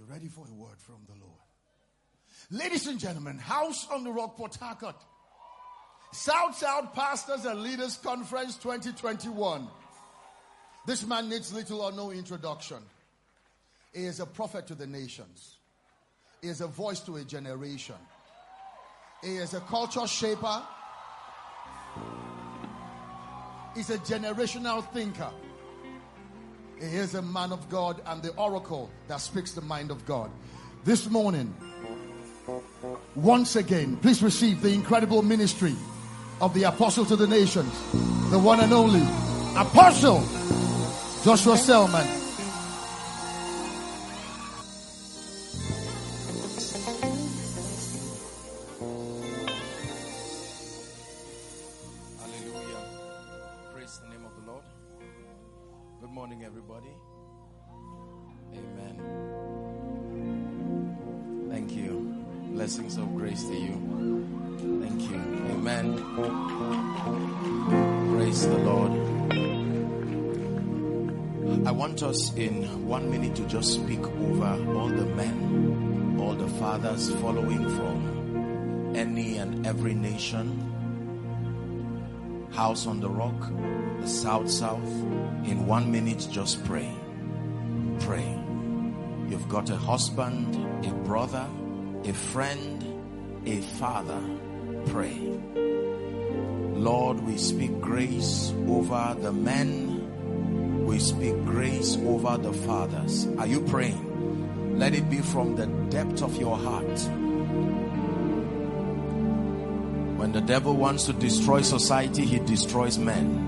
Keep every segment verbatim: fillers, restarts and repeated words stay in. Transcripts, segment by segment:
Ready for a word from the Lord. Ladies and gentlemen, House on the Rock, Port Harcourt, South South Pastors and Leaders Conference twenty twenty-one. This man needs little or no introduction. He is a prophet to the nations. He is a voice to a generation. He is a culture shaper. He's a generational thinker. He is a man of God and the oracle that speaks the mind of God. This morning, once again, please receive the incredible ministry of the Apostle to the Nations, the one and only Apostle Joshua Selman. Hallelujah. Praise the name of the Lord. Good morning, everybody. Amen. Thank you. Blessings of grace to you. Thank you. Amen. Praise the Lord. I want us in one minute to just speak over all the men, all the fathers following from any and every nation. House on the Rock, the South South. In one minute, just pray. Pray. You've got a husband, a brother, a friend, a father. Pray. Lord, we speak grace over the men. We speak grace over the fathers. Are you praying? Let it be from the depth of your heart. When the devil wants to destroy society, he destroys men.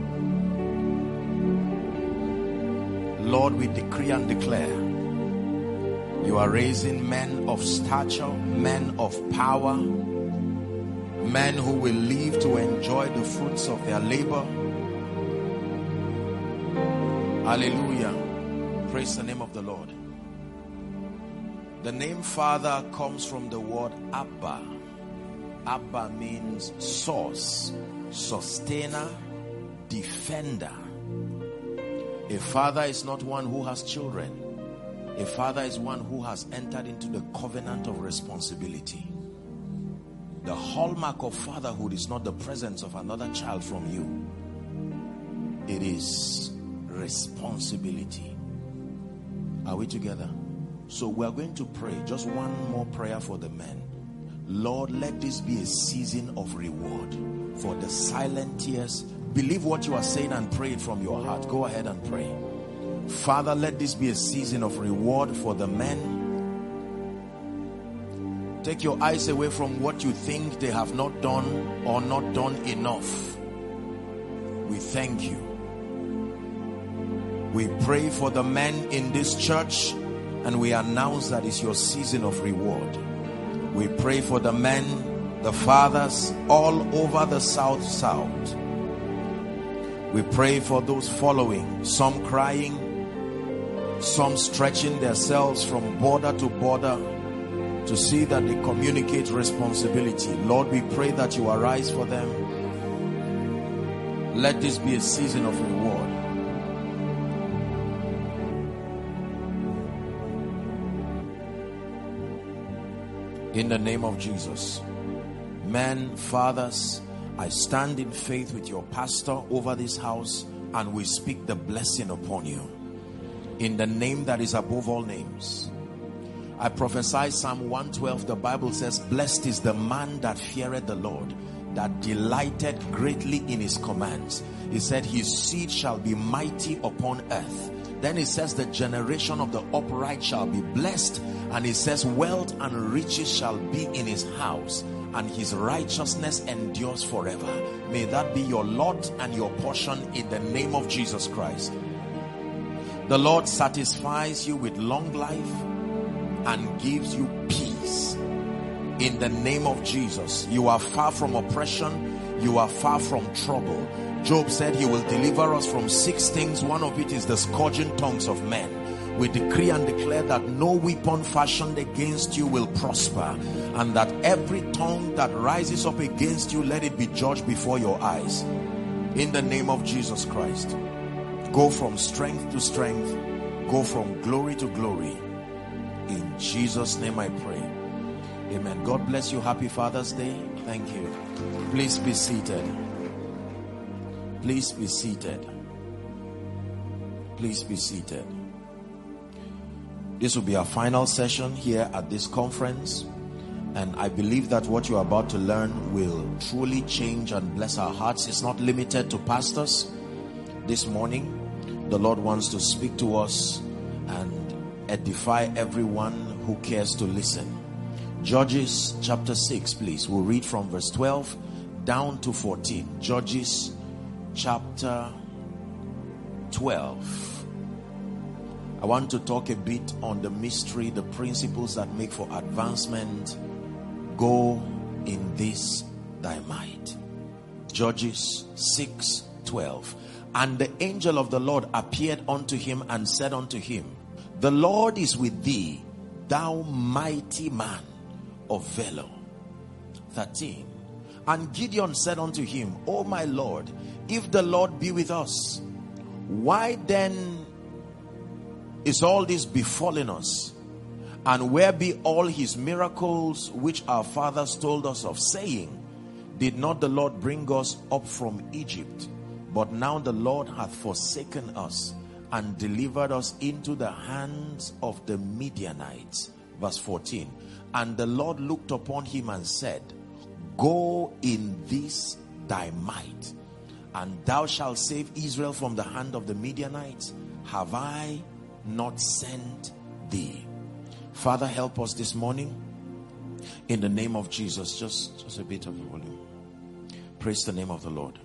Lord, we decree and declare, you are raising men of stature, men of power, men who will live to enjoy the fruits of their labor. Hallelujah. Praise the name of the Lord. The name Father comes from the word Abba. Abba means source, sustainer, defender. A father is not one who has children. A father is one who has entered into the covenant of responsibility. The hallmark of fatherhood is not the presence of another child from you. It is responsibility. Are we together? So we are going to pray. Just one more prayer for the men. Lord, let this be a season of reward for the silent tears. Believe what you are saying and pray it from your heart. Go ahead and pray. Father, let this be a season of reward for the men. Take your eyes away from what you think they have not done or not done enough. We thank you. We pray for the men in this church and we announce that it's your season of reward. We pray for the men, the fathers all over the South South. We pray for those following, some crying, some stretching themselves from border to border to see that they communicate responsibility. Lord, we pray that you arise for them. Let this be a season of reward. In the name of Jesus. Men, fathers, I stand in faith with your pastor over this house and we speak the blessing upon you. In the name that is above all names. I prophesy Psalm one twelve. The Bible says, blessed is the man that feareth the Lord, that delighted greatly in his commands. He said his seed shall be mighty upon earth. Then it says the generation of the upright shall be blessed. And it says wealth and riches shall be in his house, and his righteousness endures forever. May that be your lot and your portion in the name of Jesus Christ. The Lord satisfies you with long life and gives you peace in the name of Jesus. You are far from oppression. You are far from trouble. Job said he will deliver us from six things. One of it is the scourging tongues of men. We decree and declare that no weapon fashioned against you will prosper, and that every tongue that rises up against you, let it be judged before your eyes. In the name of Jesus Christ. Go from strength to strength. Go from glory to glory. In Jesus' name I pray. Amen. God bless you. Happy Father's Day. Thank you. Please be seated. Please be seated. Please be seated. This will be our final session here at this conference. And I believe that what you're about to learn will truly change and bless our hearts. It's not limited to pastors. This morning, the Lord wants to speak to us and edify everyone who cares to listen. Judges chapter six, please. We'll read from verse twelve down to fourteen. Judges chapter twelve. I want to talk a bit on the mystery, the principles that make for advancement. Go in this thy might. Judges six twelve. And the angel of the Lord appeared unto him and said unto him, the Lord is with thee, thou mighty man of valor. thirteen. And Gideon said unto him, O my Lord, if the Lord be with us, why then is all this befallen us? And where be all his miracles which our fathers told us of, saying, did not the Lord bring us up from Egypt? But now the Lord hath forsaken us and delivered us into the hands of the Midianites. Verse fourteen. And the Lord looked upon him and said, go in this thy might, and thou shalt save Israel from the hand of the Midianites. Have I not sent thee? Father, help us this morning in the name of Jesus. Just, just a bit of volume. Praise the name of the Lord.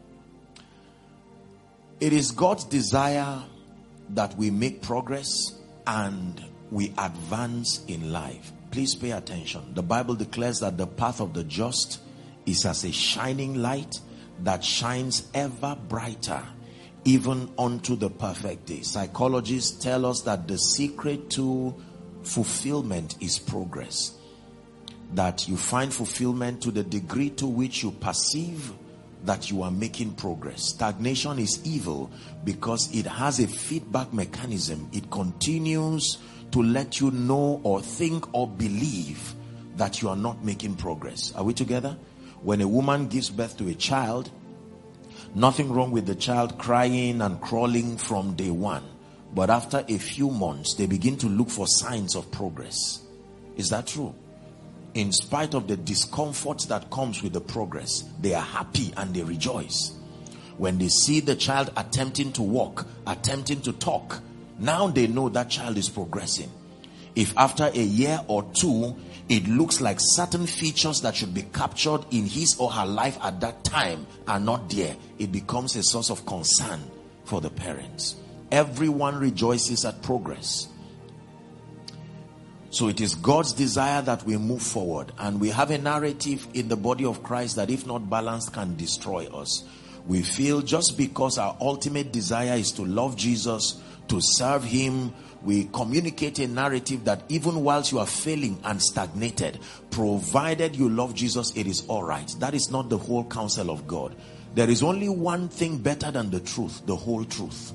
It is God's desire that we make progress and we advance in life. Please pay attention. The Bible declares that the path of the just is as a shining light that shines ever brighter, even unto the perfect day. Psychologists tell us that the secret to fulfillment is progress. That you find fulfillment to the degree to which you perceive that you are making progress. Stagnation is evil because it has a feedback mechanism. It continues to let you know or think or believe that you are not making progress. Are we together? When a woman gives birth to a child, nothing wrong with the child crying and crawling from day one. But after a few months, they begin to look for signs of progress. Is that true? In spite of the discomfort that comes with the progress, they are happy and they rejoice. When they see the child attempting to walk, attempting to talk, now they know that child is progressing. If after a year or two, it looks like certain features that should be captured in his or her life at that time are not there, it becomes a source of concern for the parents. Everyone rejoices at progress. So it is God's desire that we move forward. And we have a narrative in the body of Christ that if not balanced can destroy us. We feel just because our ultimate desire is to love Jesus, to serve him, we communicate a narrative that even whilst you are failing and stagnated, provided you love Jesus, it is all right. That is not the whole counsel of God. There is only one thing better than the truth, the whole truth.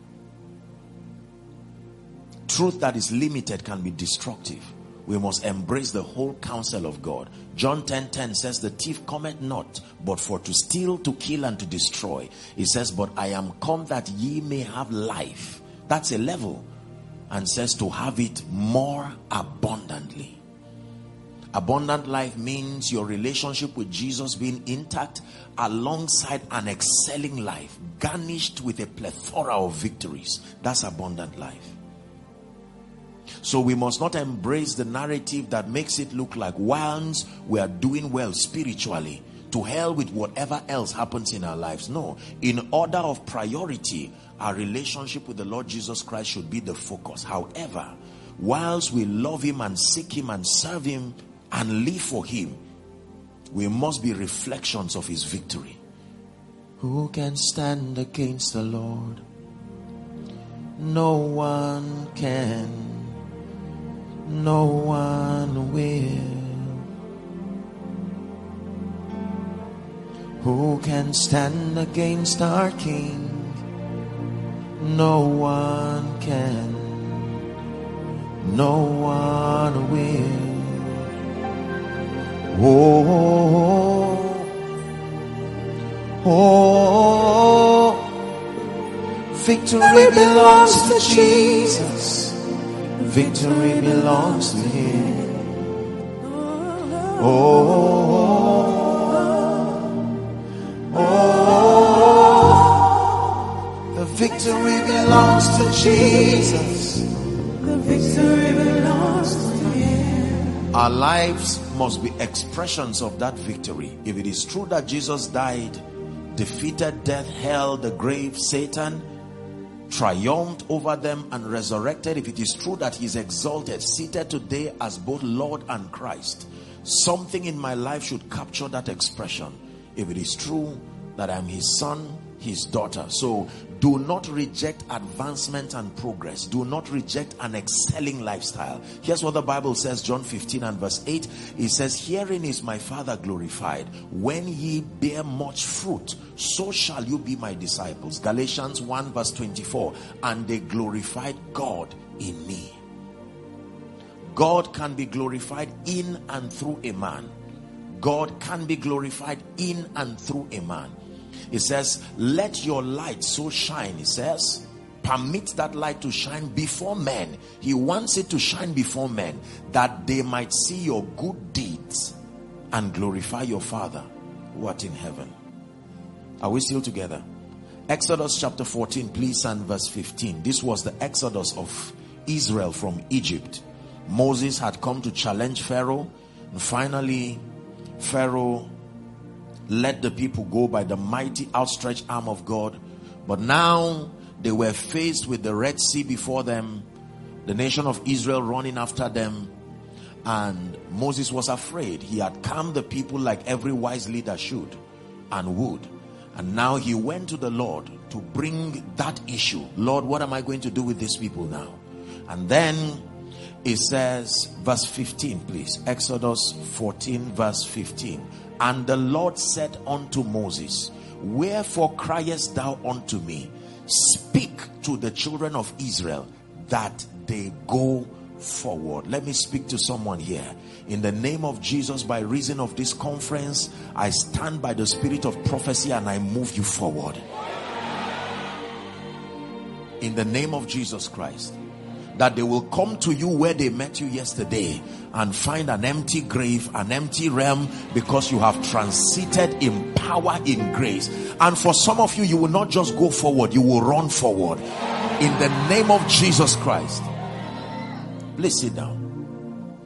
Truth that is limited can be destructive. We must embrace the whole counsel of God. John ten ten says, the thief cometh not, but for to steal, to kill, and to destroy. He says, but I am come that ye may have life. That's a level. And says to have it more abundantly. Abundant life means your relationship with Jesus being intact alongside an excelling life, garnished with a plethora of victories. That's abundant life. So we must not embrace the narrative that makes it look like once we are doing well spiritually, to hell with whatever else happens in our lives. No, in order of priority, our relationship with the Lord Jesus Christ should be the focus. However, whilst we love him and seek him and serve him and live for him, we must be reflections of his victory. Who can stand against the Lord? No one can. No one will. Who can stand against our King? No one can. no one will. Oh, oh, victory belongs to Jesus. Victory belongs to Him. Oh, oh, the victory belongs to Jesus. The victory belongs to Him. Our lives must be expressions of that victory. If it is true that Jesus died, defeated death, hell, the grave, Satan, triumphed over them and resurrected, if it is true that He is exalted, seated today as both Lord and Christ, something in my life should capture that expression. If it is true that I'm His son, His daughter. So do not reject advancement and progress. Do not reject an excelling lifestyle. Here's what the Bible says, John fifteen and verse eight. It says, herein is my Father glorified, when ye bear much fruit, so shall you be my disciples. Galatians one verse twenty-four. And they glorified God in me. God can be glorified in and through a man. God can be glorified in and through a man. It says, let your light so shine. It says, permit that light to shine before men. He wants it to shine before men, that they might see your good deeds and glorify your Father who art in heaven. Are we still together? Exodus chapter fourteen, please, and verse fifteen. This was the exodus of Israel from Egypt. Moses had come to challenge Pharaoh, and finally Pharaoh let the people go by the mighty outstretched arm of God. But now they were faced with the Red Sea before them, the nation of Israel running after them, and Moses was afraid. He had calmed the people like every wise leader should and would. And now he went to the Lord to bring that issue. Lord, what am I going to do with these people now? And then it says, verse fifteen, please. Exodus fourteen, verse fifteen. And the Lord said unto Moses, wherefore criest thou unto me? Speak to the children of Israel that they go forward. Let me speak to someone here. In the name of Jesus, by reason of this conference, I stand by the spirit of prophecy and I move you forward. In the name of Jesus Christ. That they will come to you where they met you yesterday and find an empty grave, an empty realm, because you have transited in power, in grace. And for some of you, you will not just go forward, you will run forward. In the name of Jesus Christ. Please sit down.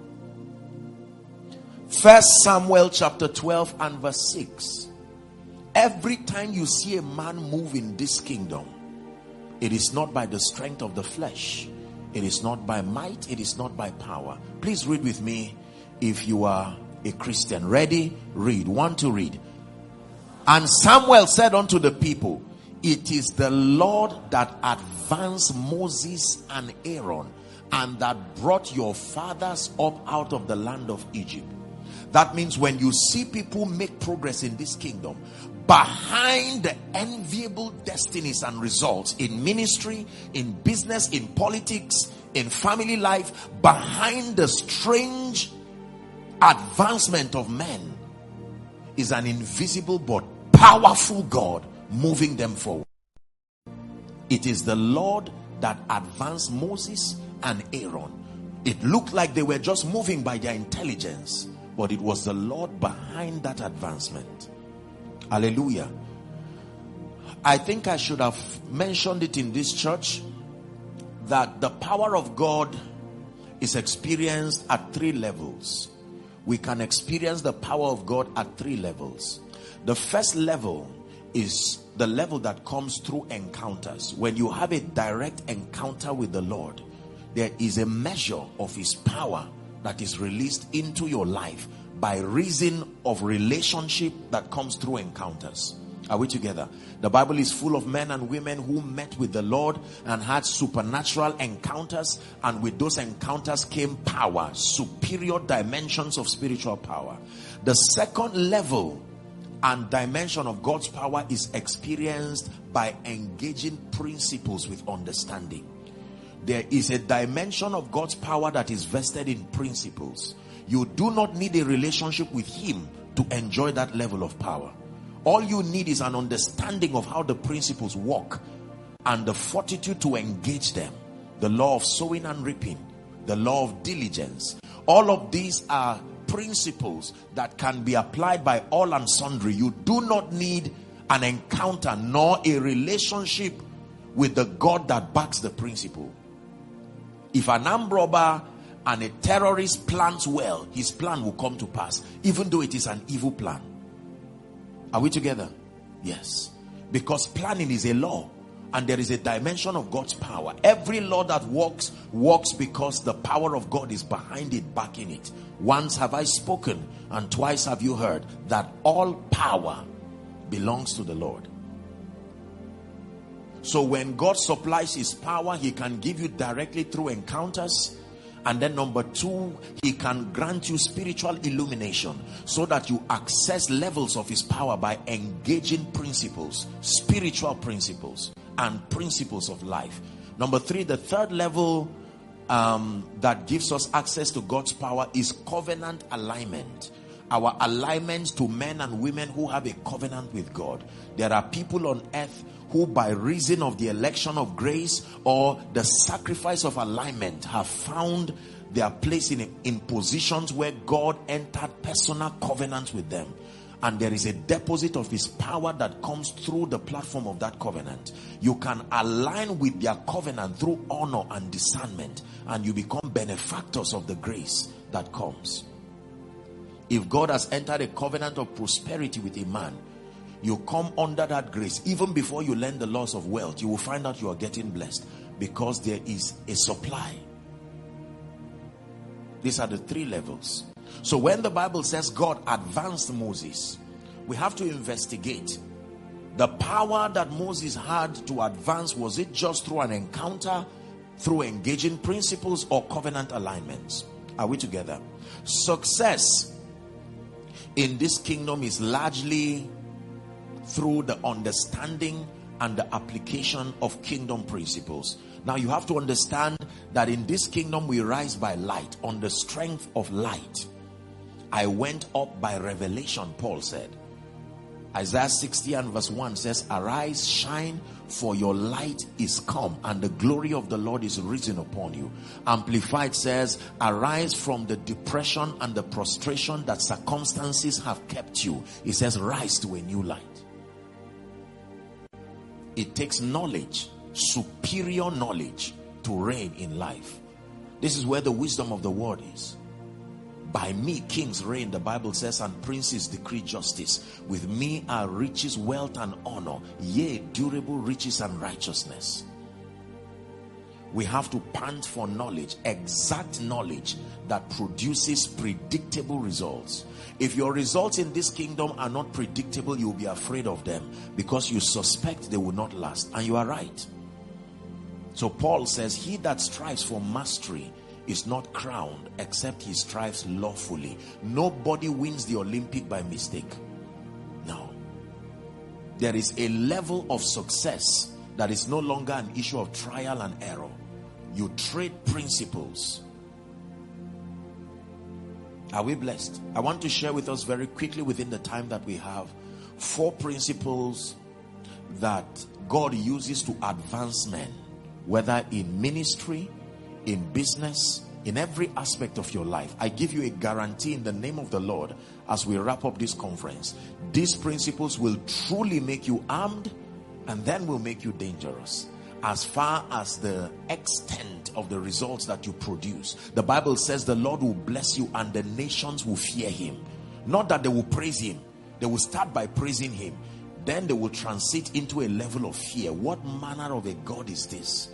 First Samuel chapter twelve and verse six. Every time you see a man move in this kingdom, it is not by the strength of the flesh. It is not by might. It is not by power. Please read with me if you are a Christian. Ready? Read. One to read. And Samuel said unto the people, it is the Lord that advanced Moses and Aaron, and that brought your fathers up out of the land of Egypt. That means when you see people make progress in this kingdom, behind the enviable destinies and results in ministry, in business, in politics, in family life, behind the strange advancement of men is an invisible but powerful God moving them forward. It is the Lord that advanced Moses and Aaron. It looked like they were just moving by their intelligence, but it was the Lord behind that advancement. Hallelujah. I think I should have mentioned it in this church that the power of God is experienced at three levels. We can experience the power of God at three levels. The first level is the level that comes through encounters. When you have a direct encounter with the Lord, there is a measure of His power that is released into your life by reason of relationship that comes through encounters. Are we together? The Bible is full of men and women who met with the Lord and had supernatural encounters, and with those encounters came power, superior dimensions of spiritual power. The second level and dimension of God's power is experienced by engaging principles with understanding. there is a dimension of God's power that is vested in principles. You do not need a relationship with him to enjoy that level of power. All you need is an understanding of how the principles work and the fortitude to engage them. The law of sowing and reaping, the law of diligence. All of these are principles that can be applied by all and sundry. You do not need an encounter nor a relationship with the God that backs the principle. If an armed robber and a terrorist plans well, his plan will come to pass, even though it is an evil plan. Are we together? Yes. Because planning is a law, and there is a dimension of God's power. Every law that works, works because the power of God is behind it, backing it. Once have I spoken, and twice have you heard, that all power belongs to the Lord. So when God supplies his power, he can give you directly through encounters. And then number two, he can grant you spiritual illumination so that you access levels of his power by engaging principles, spiritual principles and principles of life. Number three, the third level um, that gives us access to God's power is covenant alignment. Our alignment to men and women who have a covenant with God. There are people on earth who, by reason of the election of grace or the sacrifice of alignment, have found their place in, in positions where God entered personal covenants with them. And there is a deposit of his power that comes through the platform of that covenant. You can align with their covenant through honor and discernment, and you become benefactors of the grace that comes. If God has entered a covenant of prosperity with a man, you come under that grace. Even before you learn the laws of wealth, you will find out you are getting blessed because there is a supply. These are the three levels. So when the Bible says God advanced Moses, we have to investigate the power that Moses had to advance. Was it just through an encounter, through engaging principles, or covenant alignments? Are we together? Success in this kingdom is largely through the understanding and the application of kingdom principles. Now you have to understand that in this kingdom we rise by light, on the strength of light. I went up by revelation, Paul said. Isaiah sixty and verse one says, arise, shine, for your light is come, and the glory of the Lord is risen upon you. Amplified says, arise from the depression and the prostration that circumstances have kept you. It says, rise to a new light. It takes knowledge, superior knowledge, to reign in life. This is where the wisdom of the word is. By me kings reign, the Bible says, and princes decree justice. With me are riches, wealth, and honor, yea, durable riches and righteousness. We have to pant for knowledge, exact knowledge that produces predictable results. If your results in this kingdom are not predictable, you'll be afraid of them because you suspect they will not last. And you are right. So Paul says, he that strives for mastery is not crowned except he strives lawfully. Nobody wins the Olympic by mistake. No. There is a level of success that is no longer an issue of trial and error. You trade principles. Are we blessed? I want to share with us very quickly within the time that we have four principles that God uses to advance men, whether in ministry, in business, in every aspect of your life. I give you a guarantee in the name of the Lord as we wrap up this conference. These principles will truly make you armed and then will make you dangerous. As far as the extent of the results that you produce, the Bible says the Lord will bless you and the nations will fear him. Not that they will praise him. They will start by praising him. Then they will transit into a level of fear. What manner of a God is this?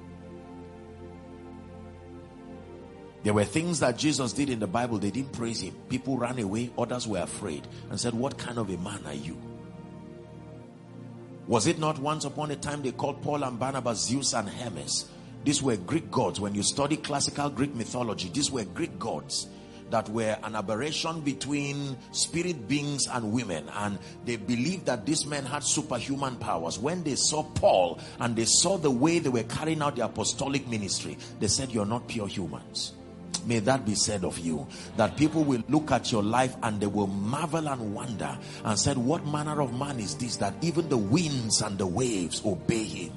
There were things that Jesus did in the Bible. They didn't praise him. People ran away. Others were afraid and said, what kind of a man are you? Was it not once upon a time they called Paul and Barnabas Zeus and Hermes? These were Greek gods. When you study classical Greek mythology, these were Greek gods. that were an aberration between spirit beings and women, and they believed that these men had superhuman powers. When they saw Paul and they saw the way they were carrying out the apostolic ministry, they said, you're not pure humans. May that be said of you, that people will look at your life and they will marvel and wonder and said, what manner of man is this, that even the winds and the waves obey him?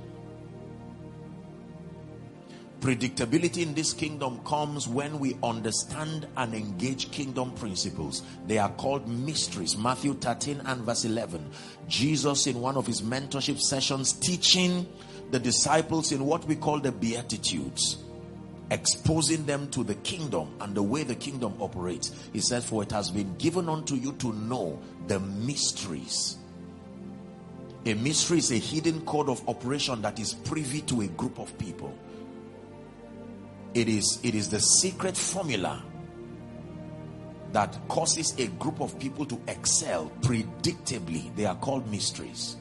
Predictability in this kingdom comes when we understand and engage kingdom principles. They are called mysteries. Matthew thirteen and verse eleven. Jesus, in one of his mentorship sessions, teaching the disciples in what we call the Beatitudes, exposing them to the kingdom and the way the kingdom operates. He said, for it has been given unto you to know the mysteries. A mystery is a hidden code of operation that is privy to a group of people. It is, it is the secret formula that causes a group of people to excel predictably. They are called mysteries.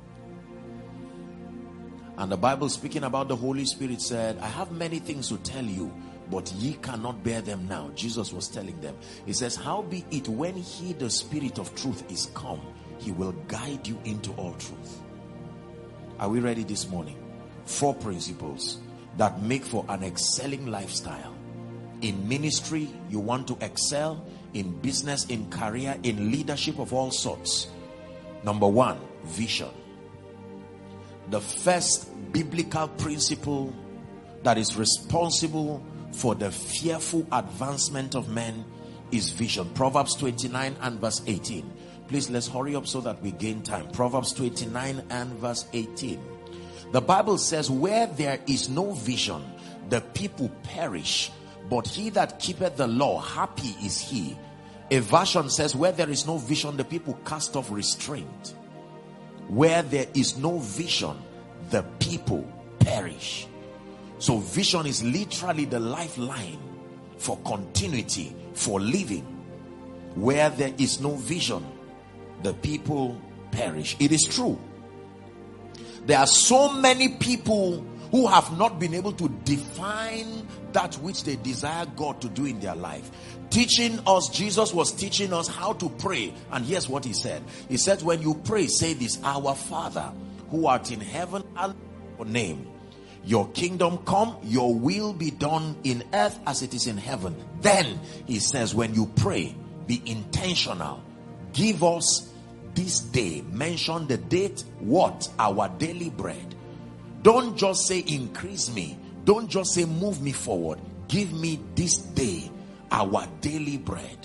And the Bible, speaking about the Holy Spirit, said, I have many things to tell you, but ye cannot bear them now. Jesus was telling them. He says, howbeit when he, the Spirit of truth, is come, he will guide you into all truth. Are we ready this morning? Four principles that make for an excelling lifestyle. In ministry, you want to excel. In business, in career, in leadership of all sorts. Number one, vision. The first biblical principle that is responsible for the fearful advancement of men is vision. Proverbs twenty-nine and verse eighteen. Please, let's hurry up so that we gain time. Proverbs twenty-nine and verse eighteen. The Bible says, where there is no vision, the people perish, but he that keepeth the law, happy is he. A version says, where there is no vision, the people cast off restraint. Where there is no vision, the people perish. So vision is literally the lifeline for continuity, for living. Where there is no vision, the people perish. It is true. There are so many people who have not been able to define that which they desire God to do in their life. Teaching us, Jesus was teaching us how to pray. And here's what he said. He said, when you pray, say this: Our Father, who art in heaven, hallowed be your name. Your kingdom come, your will be done in earth as it is in heaven. Then he says, when you pray, be intentional. Give us this day, mention the date, what? Our daily bread. Don't just say increase me. Don't just say move me forward. Give me this day our daily bread.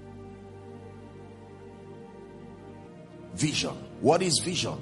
Vision. What is vision?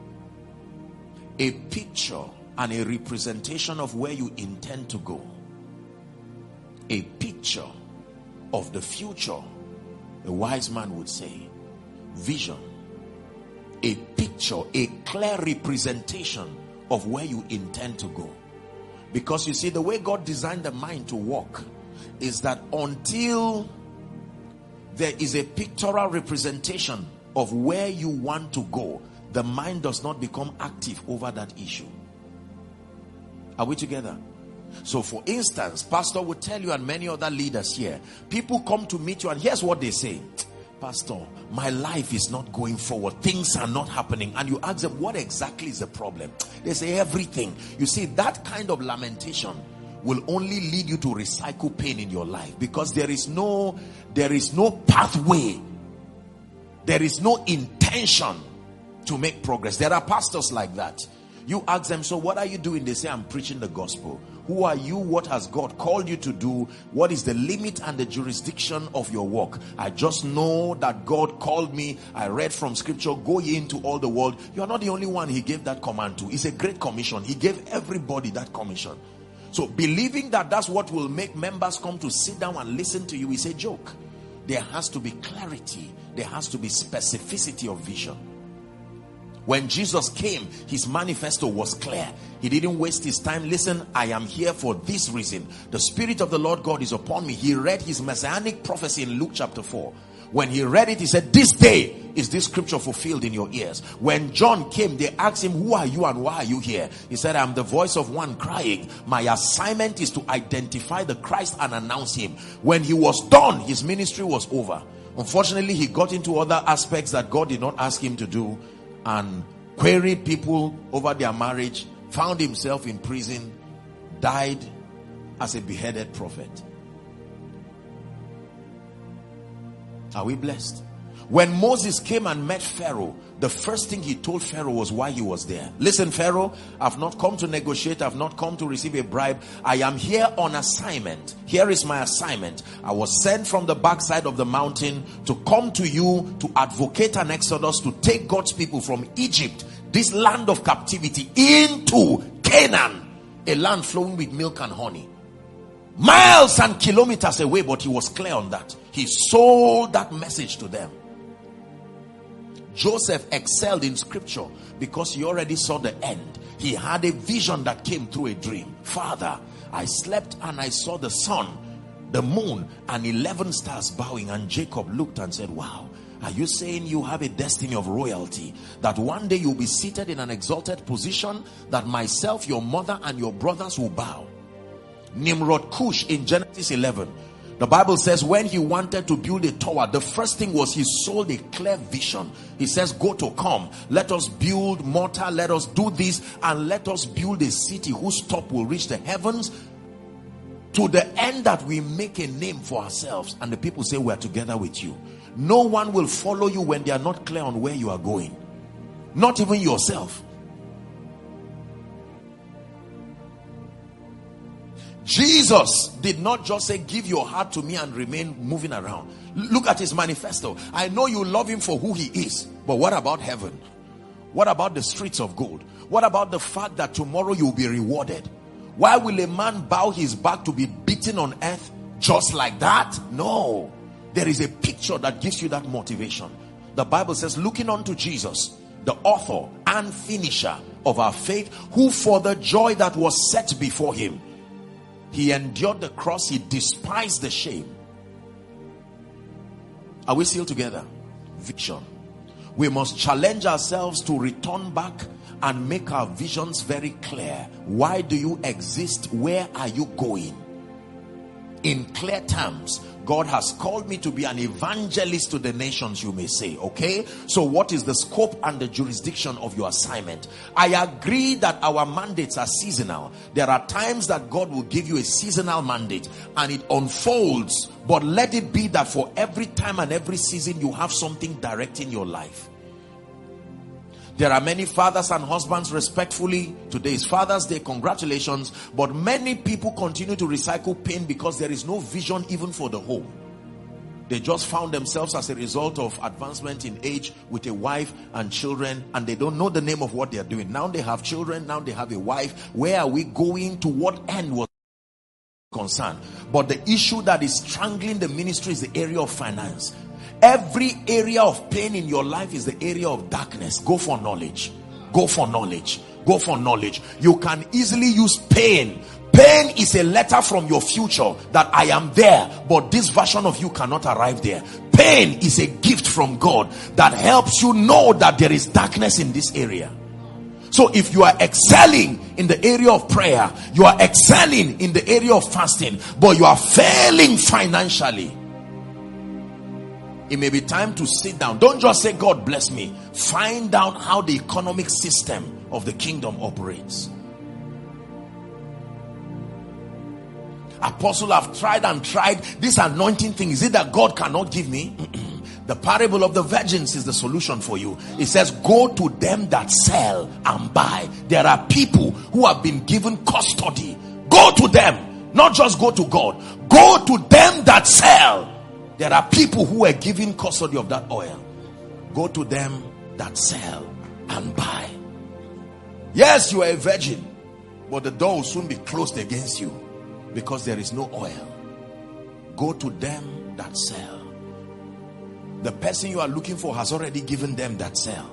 A picture and a representation of where you intend to go. A picture of the future. A wise man would say, vision. A picture, a clear representation of where you intend to go. Because you see, the way God designed the mind to work is that until there is a pictorial representation of where you want to go, the mind does not become active over that issue. Are we together? So for instance, Pastor would tell you, and many other leaders here, people come to meet you and here's what they say: Pastor, my life is not going forward. Things are not happening. And you ask them, what exactly is the problem? They say everything. You see, that kind of lamentation will only lead you to recycle pain in your life, because there is no, there is no pathway. There is no intention to make progress. There are pastors like that. You ask them, so what are you doing? They say, I'm preaching the gospel. Who are you? What has God called you to do? What is the limit and the jurisdiction of your work? I just know that God called me. I read from scripture, go ye into all the world. You are not the only one he gave that command to. It's a great commission. He gave everybody that commission. So believing that that's what will make members come to sit down and listen to you is a joke. There has to be clarity. There has to be specificity of vision. When Jesus came, his manifesto was clear. He didn't waste his time. Listen, I am here for this reason. The Spirit of the Lord God is upon me. He read his messianic prophecy in Luke chapter four. When he read it, he said, this day is this scripture fulfilled in your ears. When John came, they asked him, who are you and why are you here? He said, I'm the voice of one crying. My assignment is to identify the Christ and announce him. When he was done, his ministry was over. Unfortunately, he got into other aspects that God did not ask him to do and queried people over their marriage, found himself in prison, died as a beheaded prophet. Are we blessed? When Moses came and met Pharaoh, the first thing he told Pharaoh was why he was there. Listen, Pharaoh, I've not come to negotiate. I've not come to receive a bribe. I am here on assignment. Here is my assignment. I was sent from the backside of the mountain to come to you to advocate an exodus, to take God's people from Egypt, this land of captivity, into Canaan, a land flowing with milk and honey. Miles and kilometers away, but he was clear on that. He sold that message to them. Joseph excelled in scripture because he already saw the end. He had a vision that came through a dream. Father, I slept and I saw the sun, the moon, and eleven stars bowing. And Jacob looked and said, wow, are you saying you have a destiny of royalty? That one day you'll be seated in an exalted position, that myself, your mother, and your brothers will bow? Nimrod Cush in Genesis eleven. The Bible says when he wanted to build a tower, the first thing was he sold a clear vision. He says, go to come, let us build mortar, let us do this, and let us build a city whose top will reach the heavens, to the end that we make a name for ourselves. And the people say, we are together with you. No one will follow you when they are not clear on where you are going. Not even yourself. Jesus did not just say, give your heart to me and remain moving around. Look at his manifesto. I know you love him for who he is, but what about heaven? What about the streets of gold? What about the fact that tomorrow you will be rewarded? Why will a man bow his back to be beaten on earth just like that? No. There is a picture that gives you that motivation. The Bible says, looking unto Jesus, the author and finisher of our faith, who for the joy that was set before him, he endured the cross, he despised the shame. Are we still together? Vision. We must challenge ourselves to return back and make our visions very clear. Why do you exist? Where are you going? In clear terms, God has called me to be an evangelist to the nations, you may say. Okay, so what is the scope and the jurisdiction of your assignment? I agree that our mandates are seasonal. There are times that God will give you a seasonal mandate and it unfolds, but let it be that for every time and every season you have something directing your life. There are many fathers and husbands, respectfully, today is Father's Day, congratulations, but many people continue to recycle pain because there is no vision even for the home. They just found themselves as a result of advancement in age with a wife and children, and they don't know the name of what they are doing. Now they have children, now they have a wife. Where are we going? To what end was concerned? But the issue that is strangling the ministry is the area of finance. Every area of pain in your life is the area of darkness. Go for knowledge. Go for knowledge. Go for knowledge. You can easily use pain. Pain is a letter from your future that I am there, but this version of you cannot arrive there. Pain is a gift from God that helps you know that there is darkness in this area. So if you are excelling in the area of prayer, you are excelling in the area of fasting, but you are failing financially, it may be time to sit down. Don't just say, God bless me. Find out how the economic system of the kingdom operates. Apostle, have tried and tried this anointing thing. Is it that God cannot give me? The parable of the virgins is the solution for you. It says, go to them that sell and buy. There are people who have been given custody. Go to them. Not just go to God. Go to them that sell. There are people who are given custody of that oil. Go to them that sell and buy. Yes, you are a virgin, but the door will soon be closed against you because there is no oil. Go to them that sell. The person you are looking for has already given them that sell.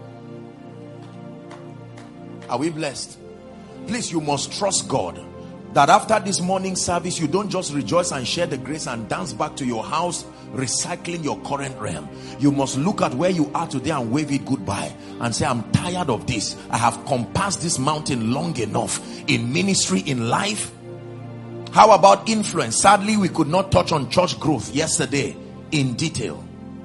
Are we blessed? Please, you must trust God That after this morning service, you don't just rejoice and share the grace and dance back to your house, recycling your current realm. You must look at where you are today and wave it goodbye and say, I'm tired of this. I have compassed this mountain long enough in ministry, in life. How about influence? Sadly, we could not touch on church growth yesterday in detail.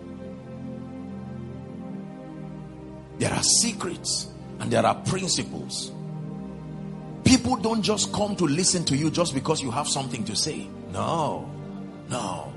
There are secrets and there are principles. People don't just come to listen to you just because you have something to say. No, no.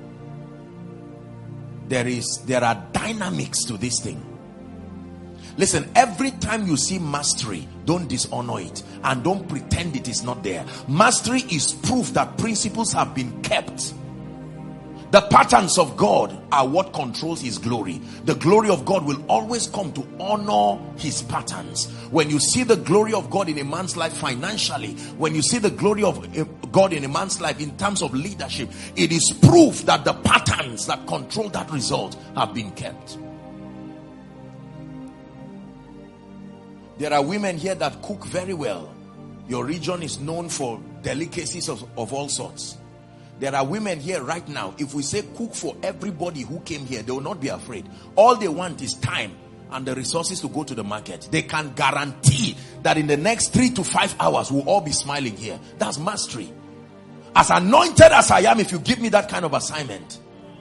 There is, there are dynamics to this thing. Listen, every time you see mastery, don't dishonor it and don't pretend it is not there. Mastery is proof that principles have been kept. The patterns of God are what controls his glory. The glory of God will always come to honor his patterns. When you see the glory of God in a man's life financially, when you see the glory of God in a man's life in terms of leadership, it is proof that the patterns that control that result have been kept. There are women here that cook very well. Your region is known for delicacies of, of all sorts. There are women here right now, if we say cook for everybody who came here, they will not be afraid. All they want is time and the resources to go to the market. They can guarantee that in the next three to five hours, we'll all be smiling here. That's mastery. As anointed as I am, if you give me that kind of assignment,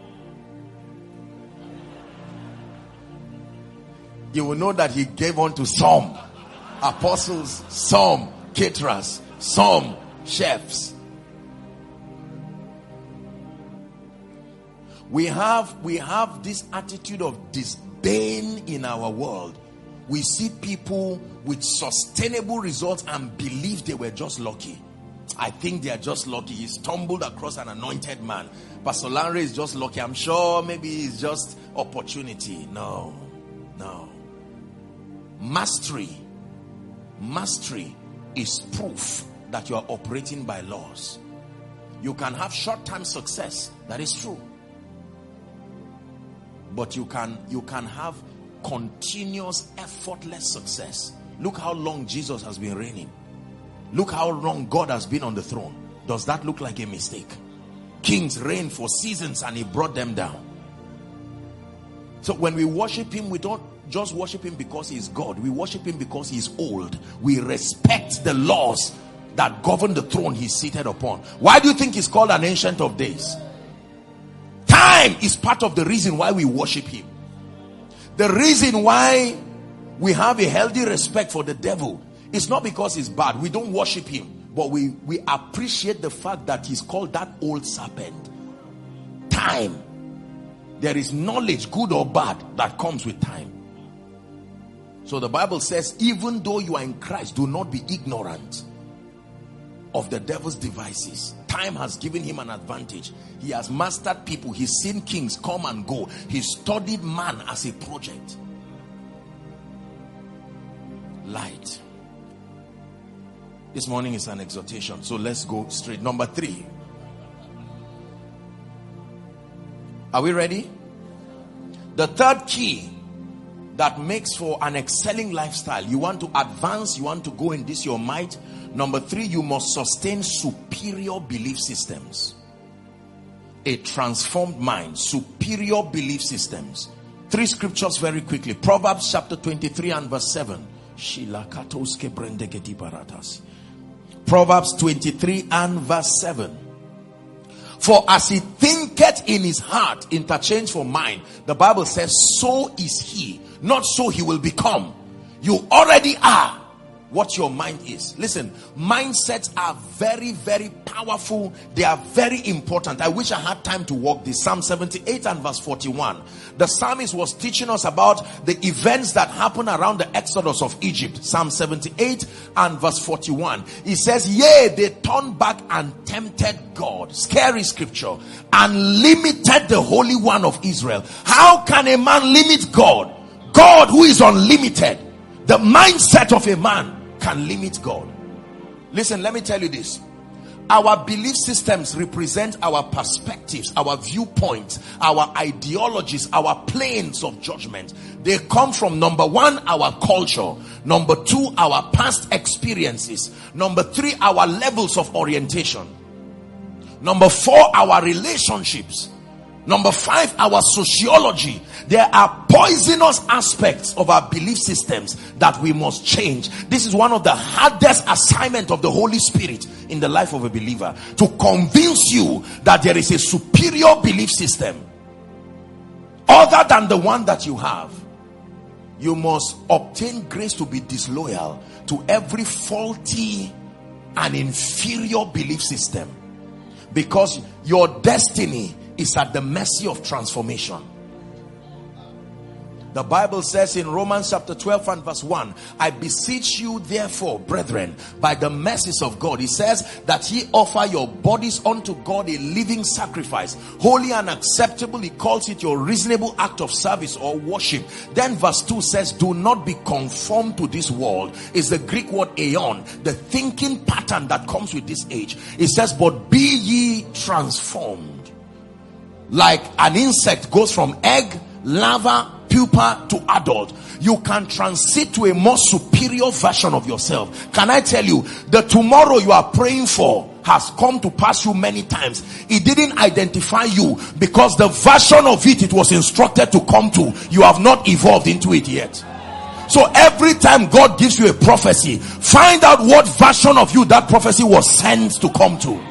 you will know that he gave unto some apostles, some caterers, some chefs. We have, we have this attitude of disdain in our world. We see people with sustainable results and believe they were just lucky. I think they are just lucky. He stumbled across an anointed man. Pastor Larry is just lucky. I'm sure maybe it's just opportunity. No, no. Mastery, mastery is proof that you are operating by laws. You can have short-term success. That is true. But you can, you can have continuous, effortless success. Look how long Jesus has been reigning. Look how long God has been on the throne. Does that look like a mistake? Kings reign for seasons and he brought them down. So when we worship him, we don't just worship him because he is God. We worship him because he is old. We respect the laws that govern the throne he's seated upon. Why do you think he's called an ancient of days? Time is part of the reason why we worship him. The reason why we have a healthy respect for the devil is not because he's bad. We don't worship him, but we, we appreciate the fact that he's called that old serpent. Time. There is knowledge, good or bad, that comes with time. So the Bible says, even though you are in Christ, do not be ignorant of the devil's devices. Time has given him an advantage. He has mastered people. He's seen kings come and go. He studied man as a project. Light. This morning is an exhortation. So let's go straight. Number three. Are we ready? The third key that makes for an excelling lifestyle. You want to advance, you want to go in this your might. Number three, you must sustain superior belief systems. A transformed mind, superior belief systems. Three scriptures very quickly. Proverbs chapter twenty-three and verse seven. Proverbs twenty-three and verse seven. For as he thinketh in his heart, interchange for mind, the Bible says, so is he, not so he will become. You already are what your mind is. Listen, mindsets are very, very powerful. They are very important. I wish I had time to walk this. Psalm seventy-eight and verse forty-one. The psalmist was teaching us about the events that happened around the exodus of Egypt. Psalm seventy-eight and verse forty-one. He says, yea, they turned back and tempted God. Scary scripture. And limited the Holy One of Israel. How can a man limit God? God who is unlimited. The mindset of a man can limit God. Listen, let me tell you this. Our belief systems represent our perspectives, our viewpoints, our ideologies, our planes of judgment. They come from, number one, our culture. Number two, our past experiences. Number three, our levels of orientation. Number four, our relationships. Number five, our sociology. There are poisonous aspects of our belief systems that we must change. This is one of the hardest assignments of the Holy Spirit in the life of a believer, to convince you that there is a superior belief system other than the one that you have. You must obtain grace to be disloyal to every faulty and inferior belief system, because your destiny is at the mercy of transformation. The Bible says in Romans chapter twelve and verse one, I beseech you therefore, brethren, by the mercies of God, he says that ye offer your bodies unto God a living sacrifice, holy and acceptable. He calls it your reasonable act of service or worship. Then verse two says, do not be conformed to this world. Is the Greek word aeon, the thinking pattern that comes with this age. It says, but be ye transformed. Like an insect goes from egg, larva, pupa to adult, you can transit to a more superior version of yourself. Can I tell you, the tomorrow you are praying for has come to pass you many times. It didn't identify you because the version of it it was instructed to come to, you have not evolved into it yet. So every time God gives you a prophecy, find out what version of you that prophecy was sent to come to.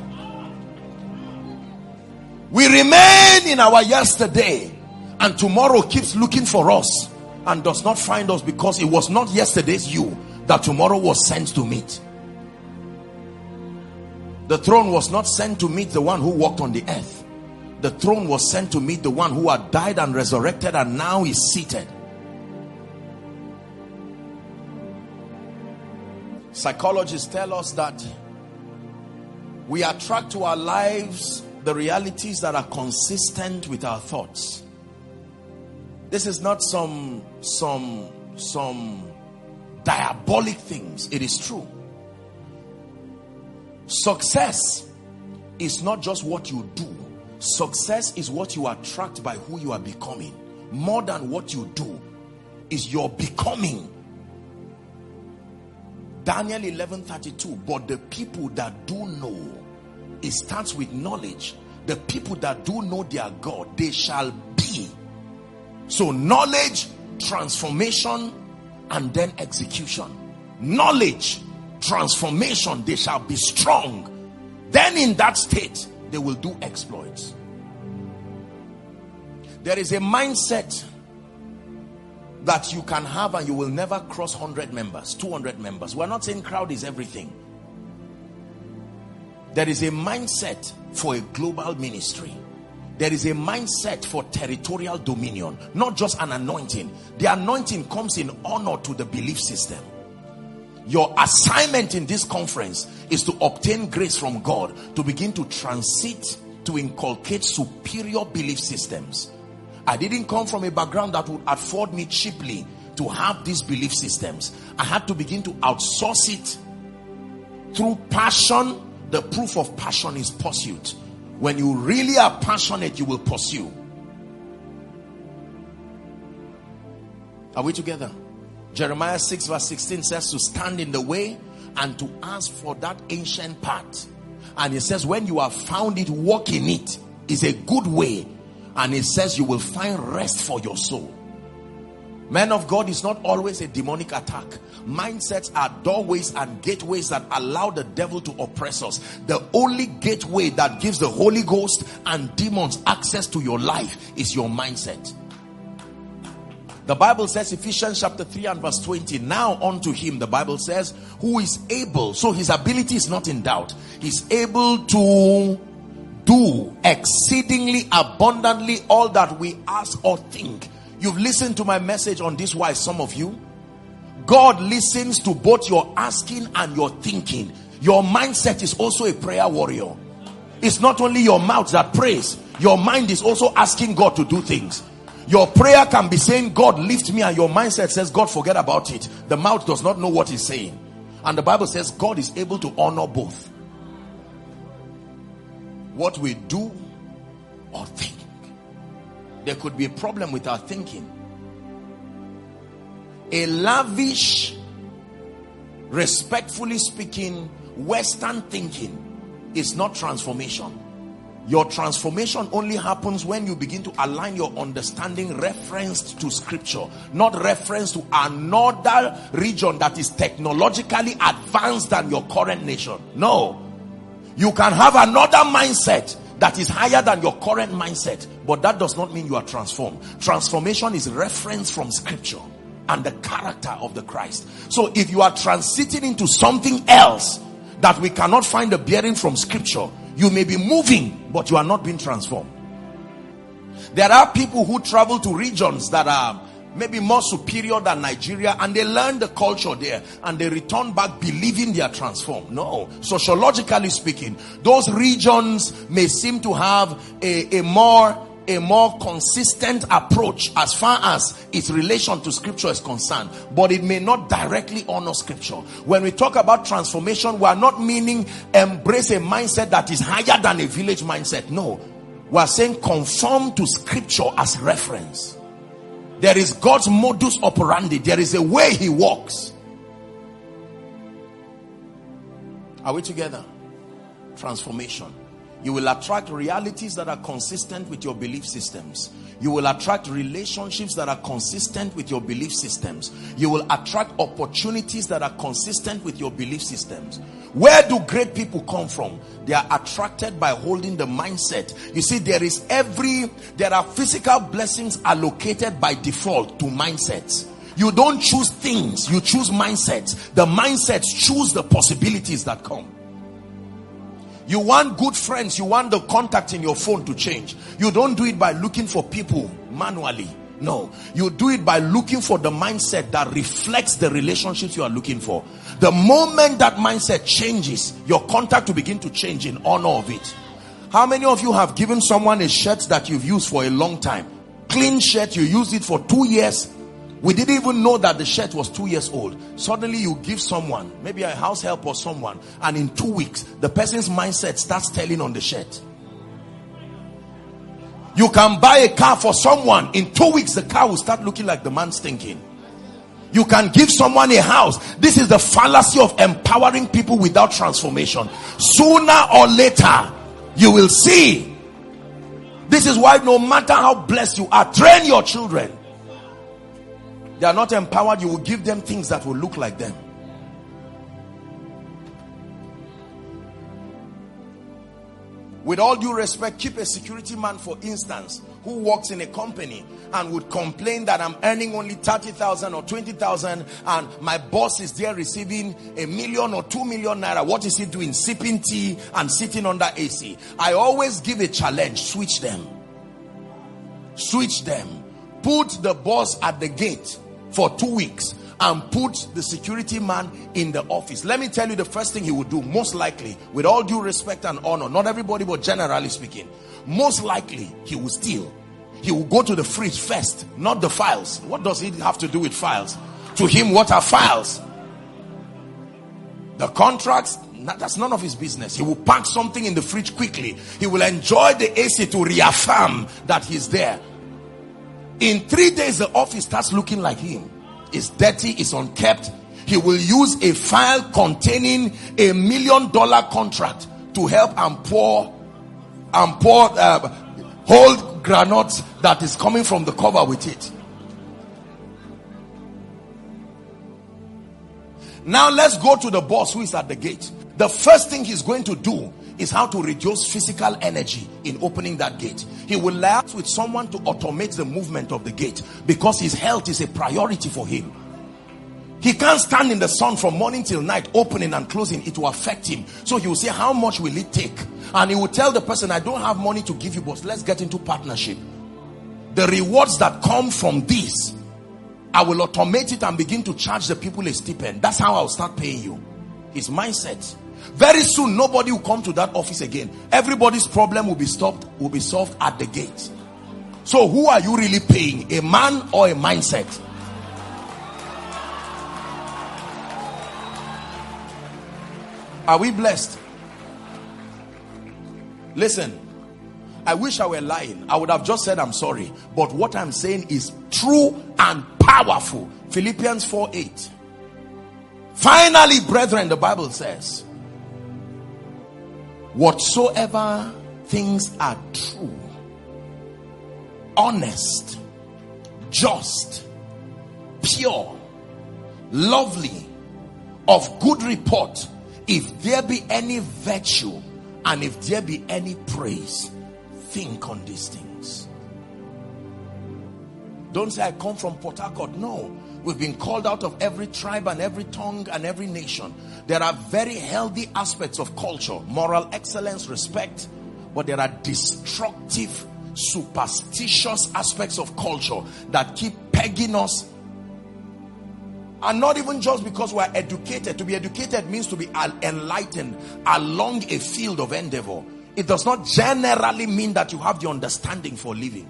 We remain in our yesterday, and tomorrow keeps looking for us and does not find us, because it was not yesterday's you that tomorrow was sent to meet. The throne was not sent to meet the one who walked on the earth. The throne was sent to meet the one who had died and resurrected and now is seated. Psychologists tell us that we attract to our lives the realities that are consistent with our thoughts. This is not some some some diabolic things. It is true. Success is not just what you do. Success is what you attract by who you are becoming. More than what you do is your becoming. Daniel eleven thirty-two, but the people that do know, it starts with knowledge. The people that do know their God, they shall be. So knowledge, transformation, and then execution. Knowledge, transformation, they shall be strong. Then in that state, they will do exploits. There is a mindset that you can have and you will never cross one hundred members, two hundred members. We're not saying crowd is everything. There is a mindset for a global ministry. There is a mindset for territorial dominion, not just an anointing. The anointing comes in honor to the belief system. Your assignment in this conference is to obtain grace from God to begin to transit, to inculcate superior belief systems. I didn't come from a background that would afford me cheaply to have these belief systems. I had to begin to outsource it through passion. The proof of passion is pursuit. When you really are passionate, you will pursue. Are we together? Jeremiah six verse sixteen says to stand in the way and to ask for that ancient path. And it says when you have found it, walk in it. Is a good way. And it says you will find rest for your soul. Man of God is not always a demonic attack. Mindsets are doorways and gateways that allow the devil to oppress us. The only gateway that gives the Holy Ghost and demons access to your life is your mindset. The Bible says, Ephesians chapter three and verse twenty, now unto him, the Bible says, who is able, so his ability is not in doubt, he's able to do exceedingly abundantly all that we ask or think. You've listened to my message on this, why some of you, God listens to both your asking and your thinking. Your mindset is also a prayer warrior. It's not only your mouth that prays, your mind is also asking God to do things. Your prayer can be saying, God lift me, and your mindset says, God forget about it. The mouth does not know what he's saying. And the Bible says God is able to honor both. what we do or think. There could be a problem with our thinking. A lavish, respectfully speaking, Western thinking is not transformation. Your transformation only happens when you begin to align your understanding referenced to scripture, not reference to another region that is technologically advanced than your current nation. No. You can have another mindset that is higher than your current mindset, but that does not mean you are transformed. Transformation is reference from scripture and the character of the Christ. So if you are transiting into something else that we cannot find a bearing from scripture, you may be moving, but you are not being transformed. There are people who travel to regions that are maybe more superior than Nigeria, and they learn the culture there, and they return back believing they are transformed. No. Sociologically speaking, those regions may seem to have a, a more a more consistent approach as far as its relation to scripture is concerned, but it may not directly honor scripture. When we talk about transformation, we are not meaning embrace a mindset that is higher than a village mindset. No, we are saying conform to scripture as reference. There is God's modus operandi. There is a way he walks. Are we together? Transformation. You will attract realities that are consistent with your belief systems. You will attract relationships that are consistent with your belief systems. You will attract opportunities that are consistent with your belief systems. Where do great people come from? They are attracted by holding the mindset. You see, there is every, there are physical blessings allocated by default to mindsets. You don't choose things, you choose mindsets. The mindsets choose the possibilities that come. You want good friends, you want the contact in your phone to change. You don't do it by looking for people manually. No, you do it by looking for the mindset that reflects the relationships you are looking for. The moment that mindset changes, your contact will begin to change in honor of it. How many of you have given someone a shirt that you've used for a long time? Clean shirt, you used it for two years. We didn't even know that the shirt was two years old. Suddenly you give someone, maybe a house help or someone, and in two weeks, the person's mindset starts telling on the shirt. You can buy a car for someone. In two weeks, the car will start looking like the man's thinking. You can give someone a house. This is the fallacy of empowering people without transformation. Sooner or later, you will see. This is why no matter how blessed you are, train your children. They are not empowered, you will give them things that will look like them. With all due respect, keep a security man, for instance, who works in a company and would complain that I'm earning only thirty thousand or twenty thousand and my boss is there receiving a million or two million naira. What is he doing? Sipping tea and sitting under A C. I always give a challenge. Switch them. Switch them. Put the boss at the gate for two weeks and put the security man in the office. Let me tell you the first thing he would do, most likely, with all due respect and honor, not everybody but generally speaking, most likely he will steal. He will go to the fridge first, not the files. What does he have to do with files? To him, what are files? The contracts, that's none of his business. He will pack something in the fridge quickly. He will enjoy the A C to reaffirm that he's there. In three days, the office starts looking like him. It's dirty, it's unkept. He will use a file containing a million dollar contract to help and pour and pour uh, whole granules that is coming from the cover with it. Now let's go to the boss who is at the gate. The first thing he's going to do is how to reduce physical energy in opening that gate. He will liaise with someone to automate the movement of the gate because his health is a priority for him. He can't stand in the sun from morning till night opening and closing. It will affect him. So he will say, how much will it take? And he will tell the person, I don't have money to give you, but let's get into partnership. The rewards that come from this, I will automate it and begin to charge the people a stipend. That's how I'll start paying you. His mindset. Very soon, nobody will come to that office again. Everybody's problem will be stopped, will be solved at the gate. So who are you really paying? A man or a mindset? Are we blessed? Listen, I wish I were lying. I would have just said I'm sorry. But what I'm saying is true and powerful. Philippians four eight. Finally, brethren, the Bible says, whatsoever things are true, honest, just, pure, lovely, of good report, if there be any virtue and if there be any praise, think on these things. Don't say I come from Port Harcourt. No, we've been called out of every tribe and every tongue and every nation. There are very healthy aspects of culture, moral excellence, respect, but there are destructive, superstitious aspects of culture that keep pegging us. And not even just because we are educated. To be educated means to be enlightened along a field of endeavor. It does not generally mean that you have the understanding for living.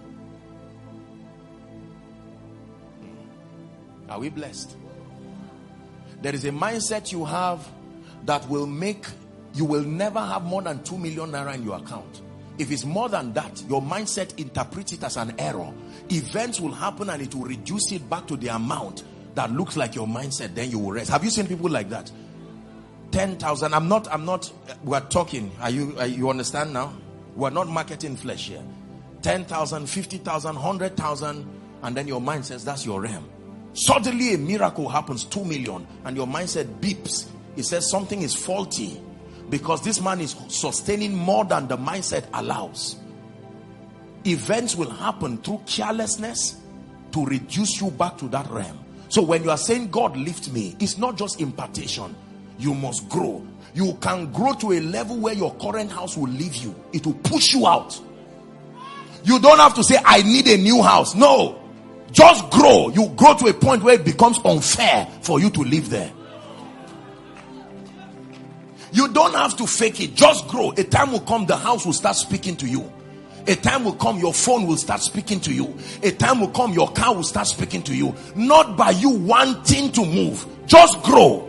Are we blessed? There is a mindset you have that will make you will never have more than two million naira in your account. If it's more than that, your mindset interprets it as an error. Events will happen and it will reduce it back to the amount that looks like your mindset. Then you will rest. Have you seen people like that? ten thousand. I'm not, I'm not, we're talking. Are you, are you understand now? We're not marketing flesh here. ten thousand, fifty thousand, one hundred thousand. And then your mind says that's your realm. Suddenly a miracle happens, two million, and your mindset beeps. It says something is faulty because this man is sustaining more than the mindset allows. Events will happen through carelessness to reduce you back to that realm. So when you are saying God lift me, it's not just impartation. You must grow. You can grow to a level where your current house will leave you. It will push you out. You don't have to say I need a new house. No. Just grow. You grow to a point where it becomes unfair for you to live there. You don't have to fake it. Just grow. A time will come, the house will start speaking to you. A time will come, your phone will start speaking to you. A time will come, your car will start speaking to you. Not by you wanting to move. Just grow.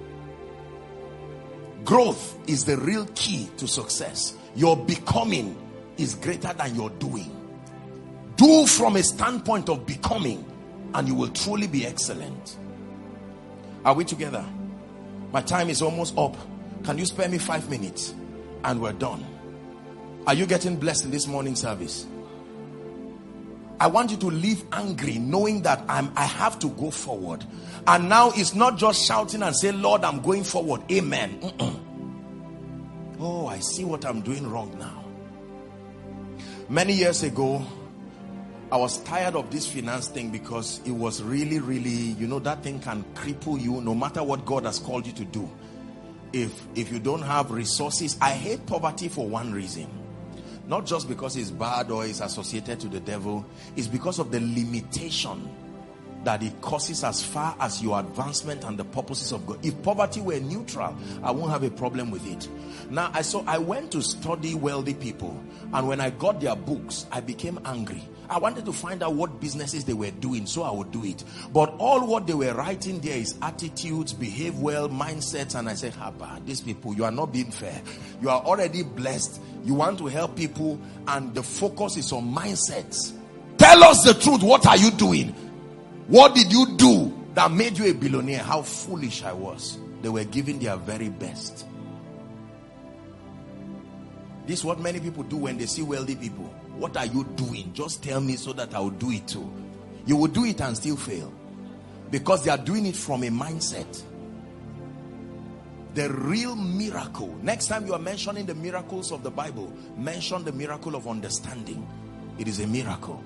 Growth is the real key to success. Your becoming is greater than your doing. Do from a standpoint of becoming and you will truly be excellent. Are we together? My time is almost up. Can you spare me five minutes? And we're done. Are you getting blessed in this morning service? I want you to leave angry knowing that I'm, I have to go forward. And now it's not just shouting and say, Lord, I'm going forward. Amen. Mm-mm. Oh, I see what I'm doing wrong now. Many years ago, I was tired of this finance thing because it was really, really, you know, that thing can cripple you no matter what God has called you to do. If, if you don't have resources, I hate poverty for one reason. Not just because it's bad or it's associated to the devil. It's because of the limitation that it causes as far as your advancement and the purposes of God. If poverty were neutral, I won't have a problem with it. Now, I saw I went to study wealthy people, and when I got their books, I became angry. I wanted to find out what businesses they were doing, so I would do it. But all what they were writing there is attitudes, behave well, mindsets, and I said, Haba, these people, you are not being fair. You are already blessed. You want to help people, and the focus is on mindsets. Tell us the truth. What are you doing? What did you do that made you a billionaire? How foolish I was. They were giving their very best. This is what many people do when they see wealthy people. What are you doing? Just tell me so that I will do it too. You will do it and still fail. Because they are doing it from a mindset. The real miracle. Next time you are mentioning the miracles of the Bible, mention the miracle of understanding. It is a miracle.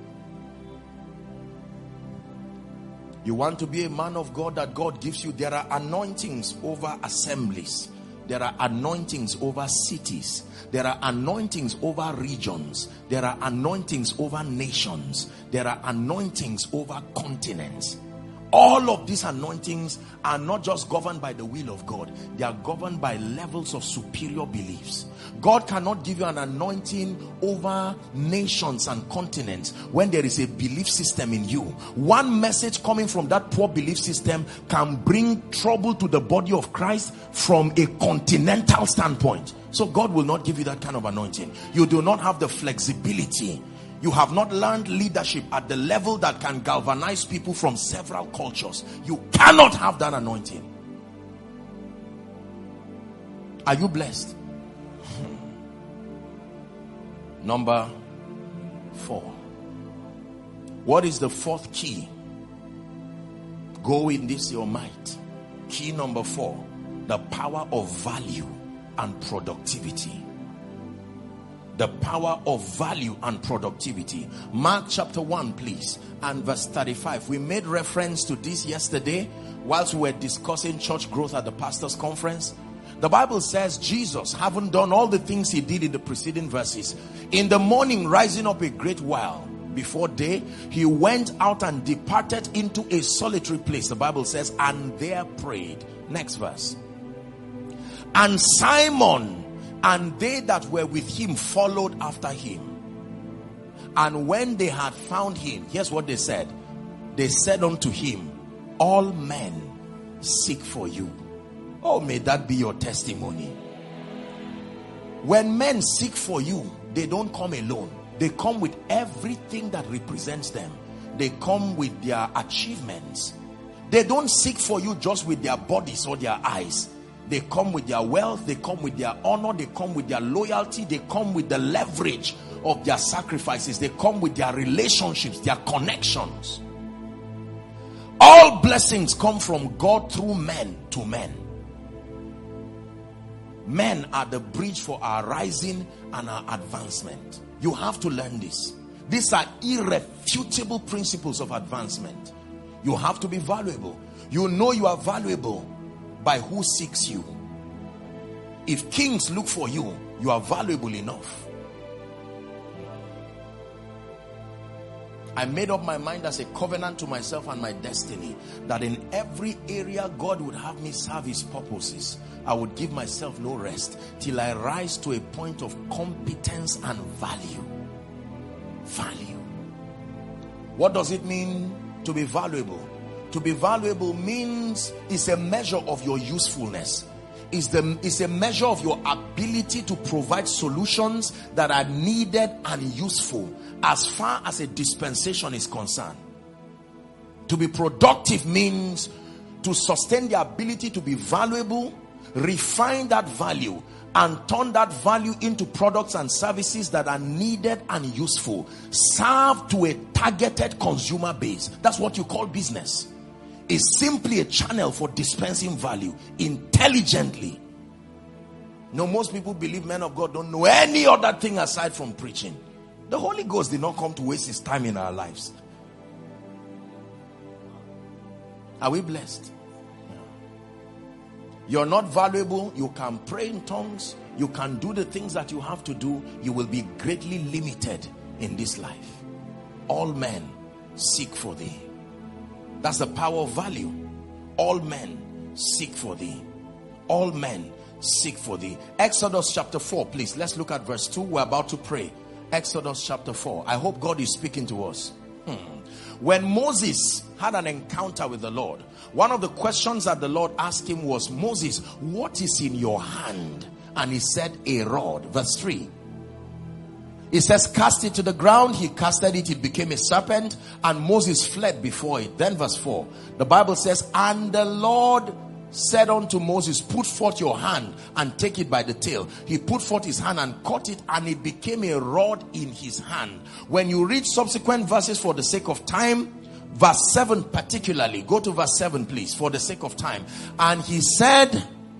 You want to be a man of God that God gives you. There are anointings over assemblies. There are anointings over cities. There are anointings over regions. There are anointings over nations. There are anointings over continents. All of these anointings are not just governed by the will of God. They are governed by levels of superior beliefs. God cannot give you an anointing over nations and continents when there is a belief system in you. One message coming from that poor belief system can bring trouble to the body of Christ from a continental standpoint. So God will not give you that kind of anointing. You do not have the flexibility. You have not learned leadership at the level that can galvanize people from several cultures. You cannot have that anointing. Are you blessed? Number four. What is the fourth key? Go in this your might. Key number four. The power of value and productivity. The power of value and productivity. Mark chapter one, please, and verse thirty-five. We made reference to this yesterday whilst we were discussing church growth at the pastor's conference. The Bible says Jesus, having done all the things he did in the preceding verses, in the morning rising up a great while before day, he went out and departed into a solitary place. The Bible says, and there prayed. Next verse. And Simon and they that were with him followed after him. And when they had found him, here's what they said. They said unto him, all men seek for you. Oh, may that be your testimony. When men seek for you, they don't come alone. They come with everything that represents them. They come with their achievements. They don't seek for you just with their bodies or their eyes. They come with their wealth. They come with their honor. They come with their loyalty. They come with the leverage of their sacrifices. They come with their relationships, their connections. All blessings come from God through men to men. Men are the bridge for our rising and our advancement. You have to learn this. These are irrefutable principles of advancement. You have to be valuable. You know you are valuable by who seeks you. If kings look for you, you are valuable enough. I made up my mind as a covenant to myself and my destiny that in every area God would have me serve his purposes. I would give myself no rest till I rise to a point of competence and value. Value. What does it mean to be valuable? To be valuable means it's a measure of your usefulness. Is the is a measure of your ability to provide solutions that are needed and useful as far as a dispensation is concerned. To be productive means to sustain the ability to be valuable, refine that value, and turn that value into products and services that are needed and useful. Serve to a targeted consumer base. That's what you call business. Is simply a channel for dispensing value intelligently. No, most people believe men of God don't know any other thing aside from preaching. The Holy Ghost did not come to waste his time in our lives. Are we blessed? You're not valuable. You can pray in tongues. You can do the things that you have to do. You will be greatly limited in this life. All men seek for thee. That's the power of value. All men seek for thee. All men seek for thee. Exodus chapter four, please. Let's look at verse two. We're about to pray. Exodus chapter four. I hope God is speaking to us. Hmm. When Moses had an encounter with the Lord, one of the questions that the Lord asked him was, Moses, what is in your hand? And he said, a rod. Verse three. It says, cast it to the ground. He casted it. It became a serpent. And Moses fled before it. Then verse four. The Bible says, and the Lord said unto Moses, put forth your hand and take it by the tail. He put forth his hand and caught it, and it became a rod in his hand. When you read subsequent verses for the sake of time, verse seven particularly, go to verse seven please, for the sake of time. And he said,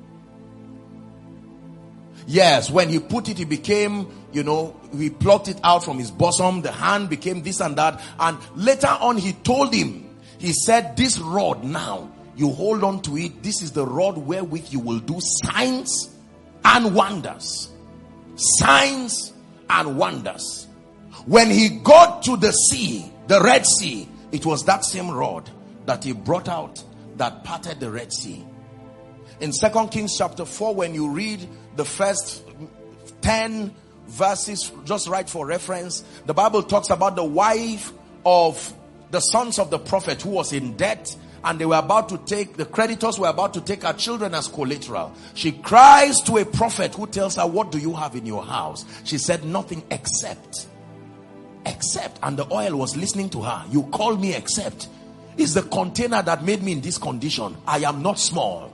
yes, when he put it, it became, you know, he plucked it out from his bosom. The hand became this and that. And later on he told him, he said, this rod now, you hold on to it. This is the rod wherewith you will do signs and wonders. Signs and wonders. When he got to the sea, the Red Sea, it was that same rod that he brought out that parted the Red Sea. In Second Kings chapter four, when you read the first ten verses, just right for reference, the Bible talks about the wife of the sons of the prophet who was in debt. and they were about to take, the creditors were about to take her children as collateral. She cries to a prophet who tells her, what do you have in your house? She said, nothing except, except, and the oil was listening to her. You call me except. It's the container that made me in this condition. I am not small.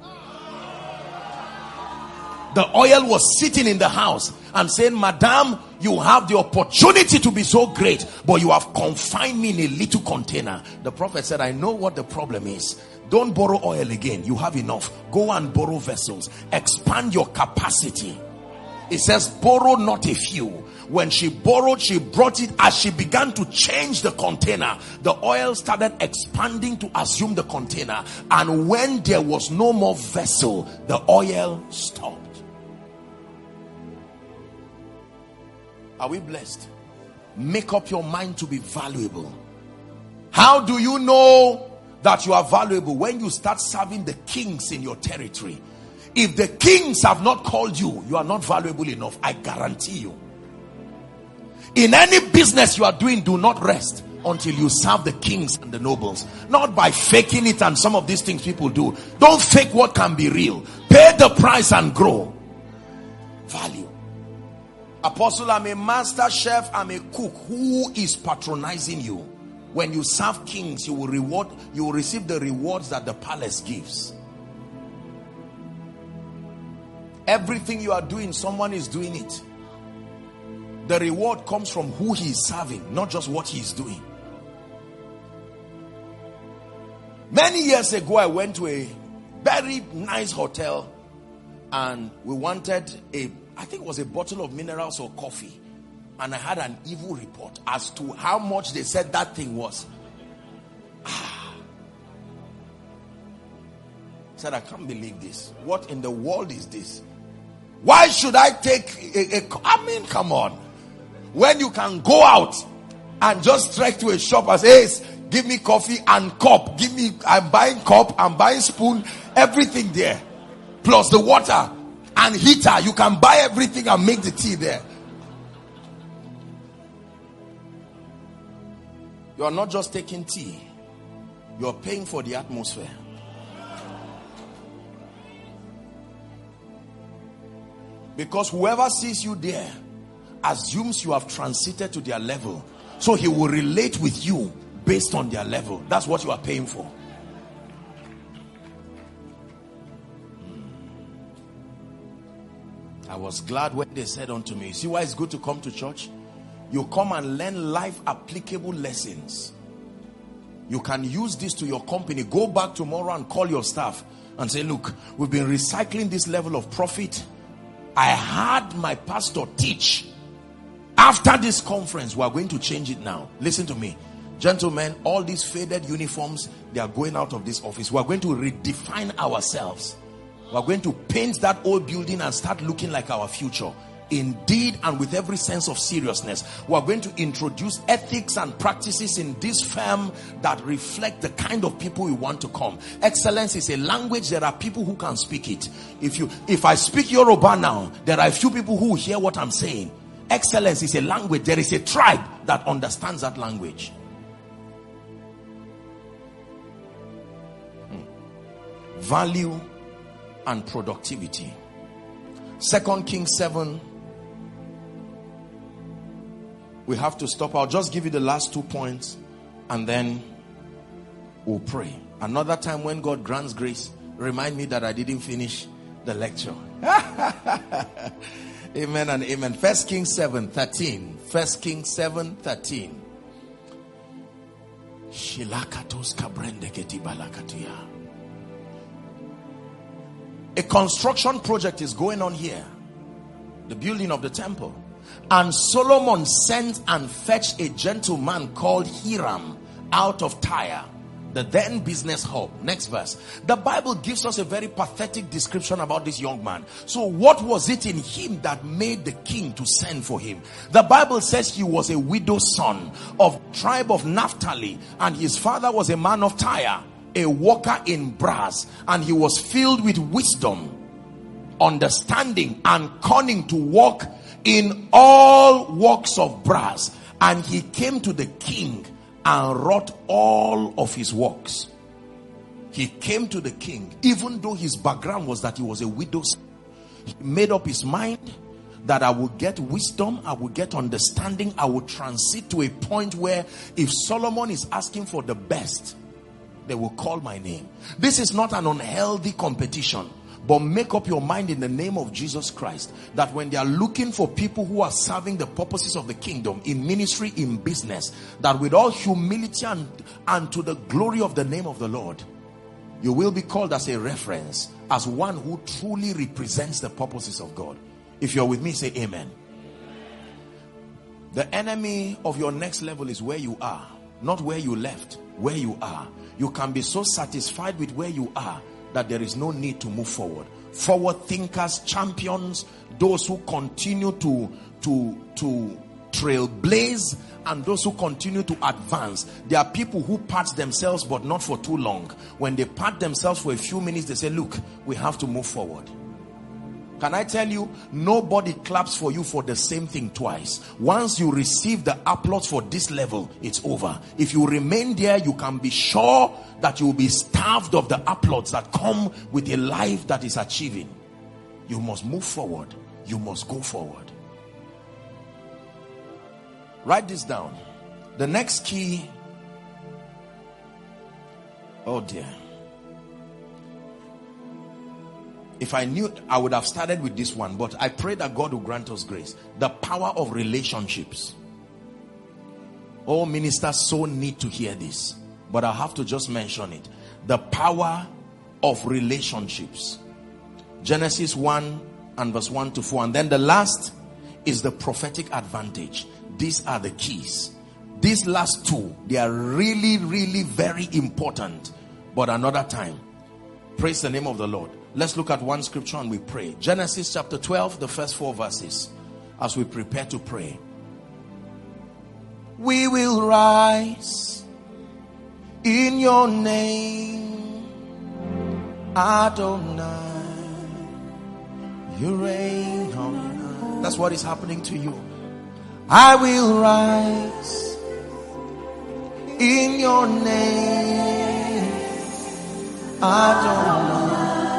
The oil was sitting in the house and saying, Madam, you have the opportunity to be so great, but you have confined me in a little container. The prophet said, I know what the problem is. Don't borrow oil again. You have enough. Go and borrow vessels. Expand your capacity. It says, borrow not a few. When she borrowed, she brought it. As she began to change the container, the oil started expanding to assume the container. And when there was no more vessel, the oil stopped. Are we blessed? Make up your mind to be valuable. How do you know that you are valuable? When you start serving the kings in your territory. If the kings have not called you, you are not valuable enough. I guarantee you. In any business you are doing, do not rest until you serve the kings and the nobles. Not by faking it and some of these things people do. Don't fake what can be real. Pay the price and grow. Value. Apostle, I'm a master chef, I'm a cook. Who is patronizing you? When you serve kings, you will reward, you will receive the rewards that the palace gives. Everything you are doing, someone is doing it. The reward comes from who he is serving, not just what he is doing. Many years ago, I went to a very nice hotel and we wanted a I think it was a bottle of minerals or coffee. And I had an evil report as to how much they said that thing was. Ah. I said, I can't believe this. What in the world is this? Why should I take a, a, I mean, come on. When you can go out and just trek to a shop and say, hey, give me coffee and cup. Give me, I'm buying cup, I'm buying spoon, everything there. Plus the water. And heater, you can buy everything and make the tea there. You are not just taking tea, you are paying for the atmosphere. Because whoever sees you there assumes you have transited to their level, so he will relate with you based on their level. That's what you are paying for. I was glad when they said unto me, see why it's good to come to church? You come and learn life applicable lessons. You can use this to your company. Go back tomorrow and call your staff and say, look, we've been recycling this level of profit. I had my pastor teach. After this conference, we are going to change it now. Listen to me. Gentlemen, all these faded uniforms, they are going out of this office. We are going to redefine ourselves. We are going to paint that old building and start looking like our future. Indeed, and with every sense of seriousness. We are going to introduce ethics and practices in this firm that reflect the kind of people we want to come. Excellence is a language. There are people who can speak it. If you, if I speak Yoruba now, there are a few people who hear what I'm saying. Excellence is a language. There is a tribe that understands that language. Hmm. Value and productivity. Second Kings seven. We have to stop. I'll just give you the last two points and then we'll pray. Another time when God grants grace, remind me that I didn't finish the lecture. Amen and amen. First Kings seven thirteen. First Kings seven thirteen. A construction project is going on here. The building of the temple. And Solomon sent and fetched a gentleman called Hiram out of Tyre, the then business hub. Next verse. The Bible gives us a very pathetic description about this young man. So what was it in him that made the king to send for him? The Bible says he was a widow's son of tribe of Naphtali, and his father was a man of Tyre, a worker in brass, and he was filled with wisdom, understanding, and cunning to walk in all works of brass. And he came to the king and wrought all of his works. He came to the king, even though his background was that he was a widow. He made up his mind that I will get wisdom, I will get understanding, I will transit to a point where if Solomon is asking for the best, they will call my name. This is not an unhealthy competition, but make up your mind in the name of Jesus Christ that when they are looking for people who are serving the purposes of the kingdom in ministry, in business, that with all humility and, and to the glory of the name of the Lord, you will be called as a reference, as one who truly represents the purposes of God. If you're with me, say amen. The enemy of your next level is where you are, not where you left, where you are. You can be so satisfied with where you are that there is no need to move forward. Forward thinkers, champions, those who continue to, to, to trailblaze, and those who continue to advance. There are people who pat themselves, but not for too long. When they pat themselves for a few minutes, they say, look, we have to move forward. Can I tell you, nobody claps for you for the same thing twice. Once you receive the applause for this level, it's over. If you remain there, you can be sure that you will be starved of the applause that come with a life that is achieving. You must move forward. You must go forward. Write this down. The next key. Oh dear. If I knew, I would have started with this one, but I pray that God will grant us grace. The power of relationships. All ministers so need to hear this, but I have to just mention it. The power of relationships. Genesis one and verse one to four. And then the last is the prophetic advantage. These are the keys. These last two, they are really, really very important. But another time. Praise the name of the Lord. Let's look at one scripture and we pray. Genesis chapter twelve, the first four verses, as we prepare to pray. We will rise in your name, Adonai. You reign on high. That's what is happening to you. I will rise in your name, Adonai.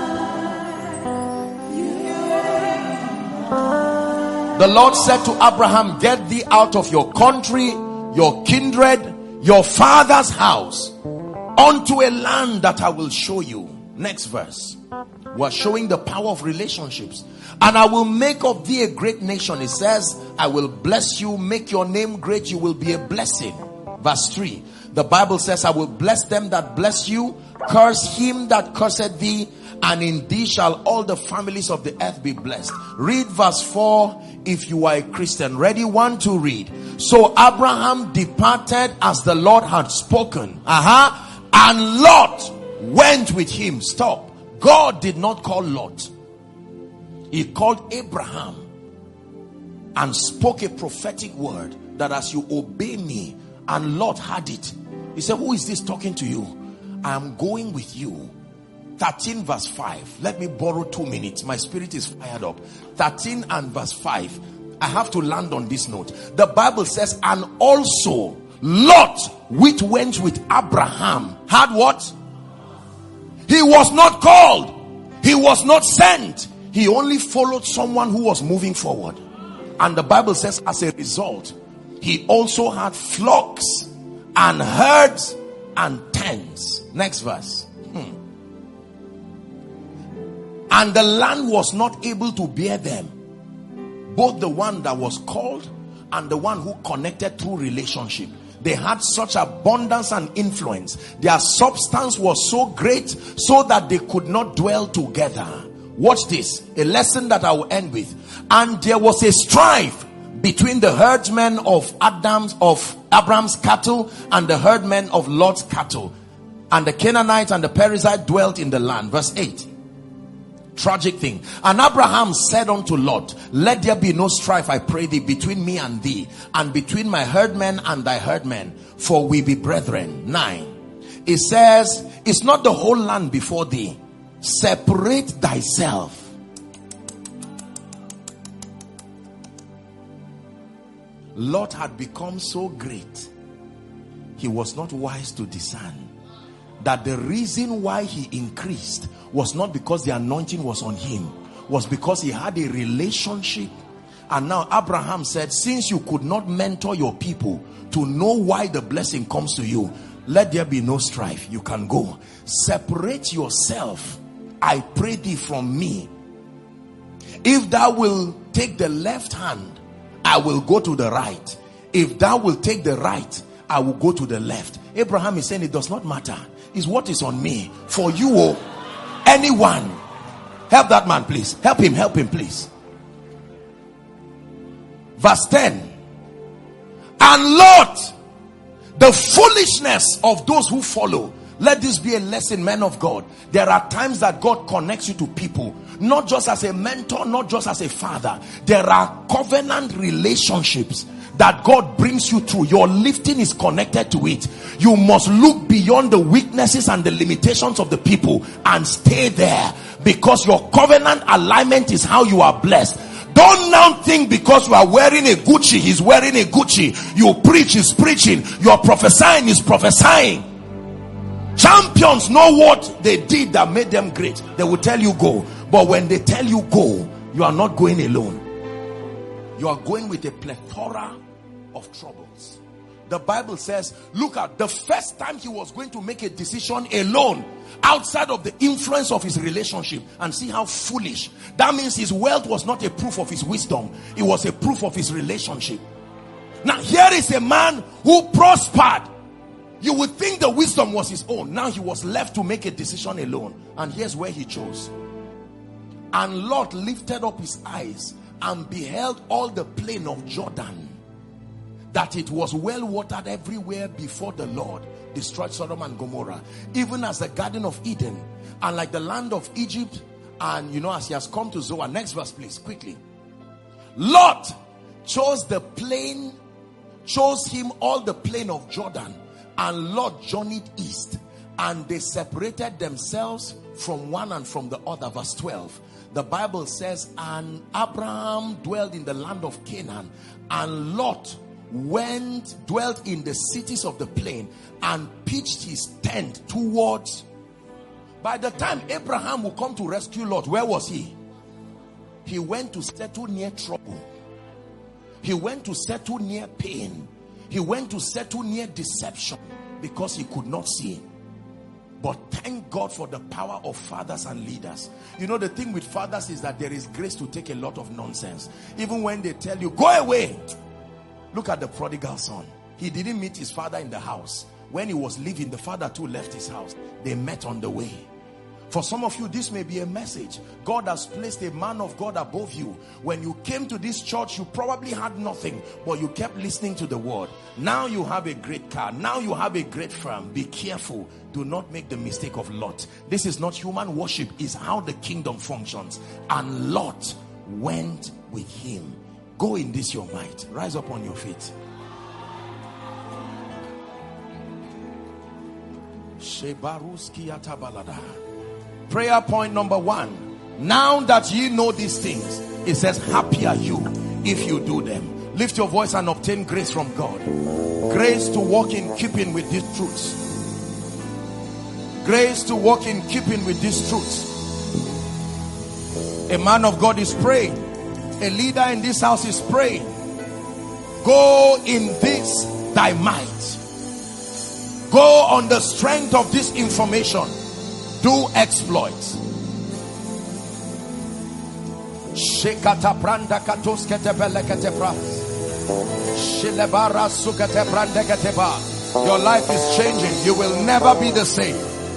The Lord said to Abraham, get thee out of your country, your kindred, your father's house, unto a land that I will show you. Next verse. We're showing the power of relationships. And I will make of thee a great nation. It says, I will bless you, make your name great, you will be a blessing. Verse three. The Bible says, I will bless them that bless you, curse him that curseth thee, and in thee shall all the families of the earth be blessed. Read verse four if you are a Christian. Ready? One, two, read. So Abraham departed as the Lord had spoken. Uh-huh. And Lot went with him. Stop. God did not call Lot. He called Abraham and spoke a prophetic word that as you obey me, and Lot had it. He said, who is this talking to you? I am going with you. thirteen verse five. Let me borrow two minutes. My spirit is fired up. thirteen and verse five. I have to land on this note. The Bible says, and also Lot, which went with Abraham, had what? He was not called. He was not sent. He only followed someone who was moving forward. And the Bible says, as a result, he also had flocks and herds and tents. Next verse. Hmm. And the land was not able to bear them. Both the one that was called and the one who connected through relationship. They had such abundance and influence. Their substance was so great so that they could not dwell together. Watch this. A lesson that I will end with. And there was a strife between the herdsmen of Adam's, of Abraham's cattle and the herdmen of Lot's cattle. And the Canaanites and the Perizzites dwelt in the land. Verse eight. Tragic thing. And Abraham said unto Lot, let there be no strife, I pray thee, between me and thee, and between my herdmen and thy herdmen, for we be brethren. Nine. It says, it's not the whole land before thee. Separate thyself. Lot had become so great, he was not wise to discern that the reason why he increased was not because the anointing was on him, was because he had a relationship. And now Abraham said, since you could not mentor your people to know why the blessing comes to you, let there be no strife. You can go. Separate yourself, I pray thee, from me. If thou will take the left hand, I will go to the right. If thou will take the right, I will go to the left. Abraham is saying it does not matter. It's what is on me. For you or anyone. Help that man, please. Help him, help him, please. Verse ten. And Lord, the foolishness of those who follow. Let this be a lesson, men of God. There are times that God connects you to people, not just as a mentor, not just as a father. There are covenant relationships that God brings you through. Your lifting is connected to it. You must look beyond the weaknesses and the limitations of the people and stay there, because your covenant alignment is how you are blessed. Don't now think because you are wearing a Gucci, he's wearing a Gucci. You preach, he's preaching. You are prophesying, he's prophesying. Champions know what they did that made them great. They will tell you go. But when they tell you go, you are not going alone. You are going with a plethora of troubles. The Bible says, look at the first time he was going to make a decision alone, outside of the influence of his relationship, and see how foolish. That means his wealth was not a proof of his wisdom. It was a proof of his relationship. Now here is a man who prospered. You would think the wisdom was his own. Now he was left to make a decision alone. And here's where he chose. And Lot lifted up his eyes and beheld all the plain of Jordan, that it was well watered everywhere before the Lord destroyed Sodom and Gomorrah, even as the Garden of Eden, and like the land of Egypt. And you know, as he has come to Zoar. Next verse, please, quickly. Lot chose the plain, chose him all the plain of Jordan, and Lot journeyed east, and they separated themselves from one and from the other. Verse twelve. The Bible says, and Abraham dwelled in the land of Canaan, and Lot went, dwelt in the cities of the plain, and pitched his tent towards. By the time Abraham will come to rescue Lot, where was he? He went to settle near trouble. He went to settle near pain. He went to settle near deception, because he could not see. But thank God for the power of fathers and leaders. You know, the thing with fathers is that there is grace to take a lot of nonsense. Even when they tell you, go away. Look at the prodigal son. He didn't meet his father in the house. When he was leaving, the father too left his house. They met on the way. For some of you, this may be a message. God has placed a man of God above you. When you came to this church, you probably had nothing, but you kept listening to the word. Now you have a great car. Now you have a great firm. Be careful. Do not make the mistake of Lot. This is not human worship. It's how the kingdom functions. And Lot went with him. Go in this your might. Rise up on your feet. Prayer point number one. Now that ye know these things, it says, happy are you if you do them. Lift your voice and obtain grace from God. Grace to walk in keeping with these truths. Grace to walk in keeping with these truths. A man of God is praying. A leader in this house is praying. Go in this thy might. Go on the strength of this information. Do exploits. Shekata branda katoskete belekete bras. Shilebara sukete brandekete ba. Your life is changing. You will never be the same.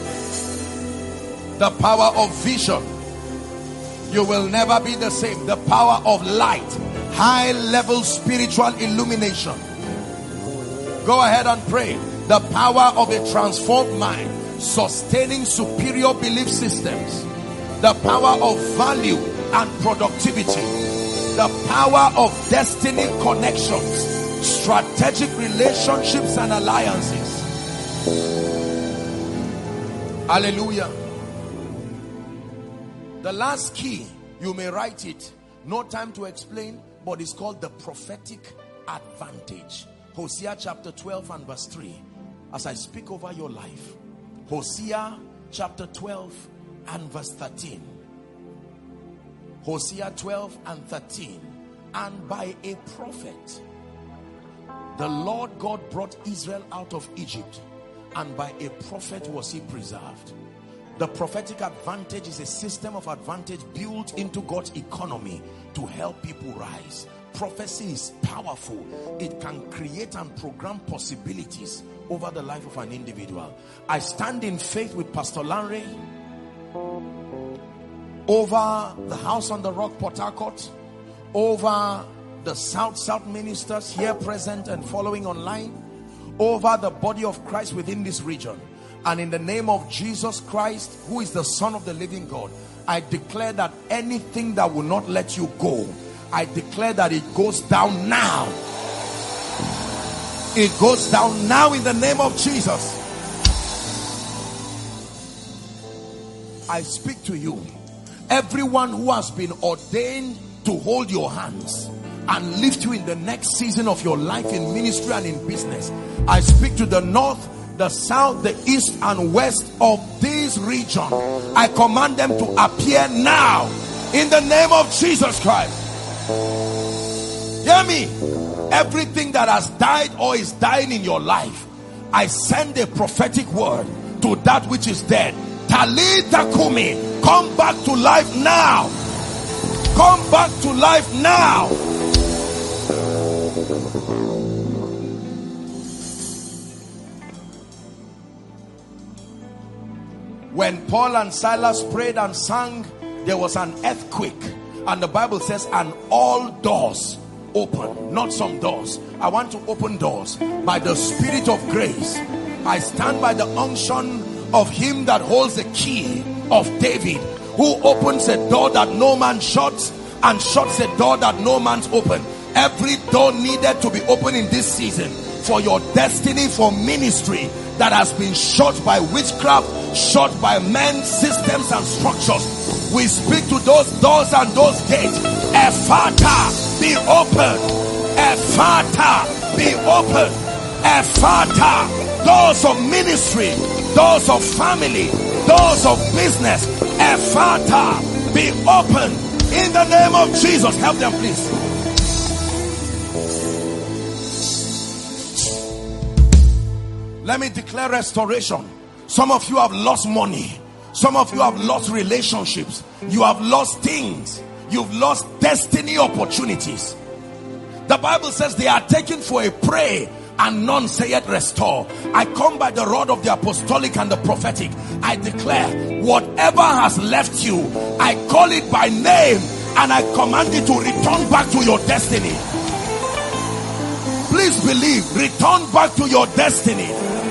The power of vision. You will never be the same. The power of light. High level spiritual illumination. Go ahead and pray. The power of a transformed mind. Sustaining superior belief systems. The power of value and productivity. The power of destiny connections. Strategic relationships and alliances. Hallelujah. The last key, you may write it. No time to explain, but it's called the prophetic advantage. Hosea chapter twelve and verse three. As I speak over your life, Hosea chapter twelve and verse thirteen. Hosea twelve and thirteen. And by a prophet, the Lord God brought Israel out of Egypt, and by a prophet was he preserved. The prophetic advantage is a system of advantage built into God's economy to help people rise. Prophecy is powerful. It can create and program possibilities over the life of an individual. I stand in faith with Pastor Larry over the House on the Rock, Port Harcourt, over the South South ministers here present and following online, over the body of Christ within this region. And in the name of Jesus Christ, who is the Son of the living God, I declare that anything that will not let you go, I declare that it goes down now. It goes down now in the name of Jesus. I speak to you, everyone who has been ordained to hold your hands and lift you in the next season of your life in ministry and in business. I speak to the north, the south, the east and west of this region. I command them to appear now in the name of Jesus Christ. Hear me. Everything that has died or is dying in your life, I send a prophetic word to that which is dead. Talita Kumi, come back to life now. Come back to life now. When Paul and Silas prayed and sang, there was an earthquake. And the Bible says, and all doors open, not some doors. I want to open doors by the Spirit of grace. I stand by the unction of him that holds the key of David, who opens a door that no man shuts and shuts a door that no man's open. Every door needed to be open in this season for your destiny, for ministry that has been shut by witchcraft, shut by men, systems and structures. We speak to those doors and those gates. Ephata, be open. Ephata, be open. Ephata, doors of ministry, doors of family, doors of business. Ephata, be open in the name of Jesus. Help them, please. Let me declare restoration. Some of you have lost money. Some of you have lost relationships. You have lost things. You've lost destiny opportunities. The Bible says they are taken for a prey and none say yet restore. I come by the rod of the apostolic and the prophetic. I declare whatever has left you, I call it by name and I command it to return back to your destiny. Please believe, return back to your destiny.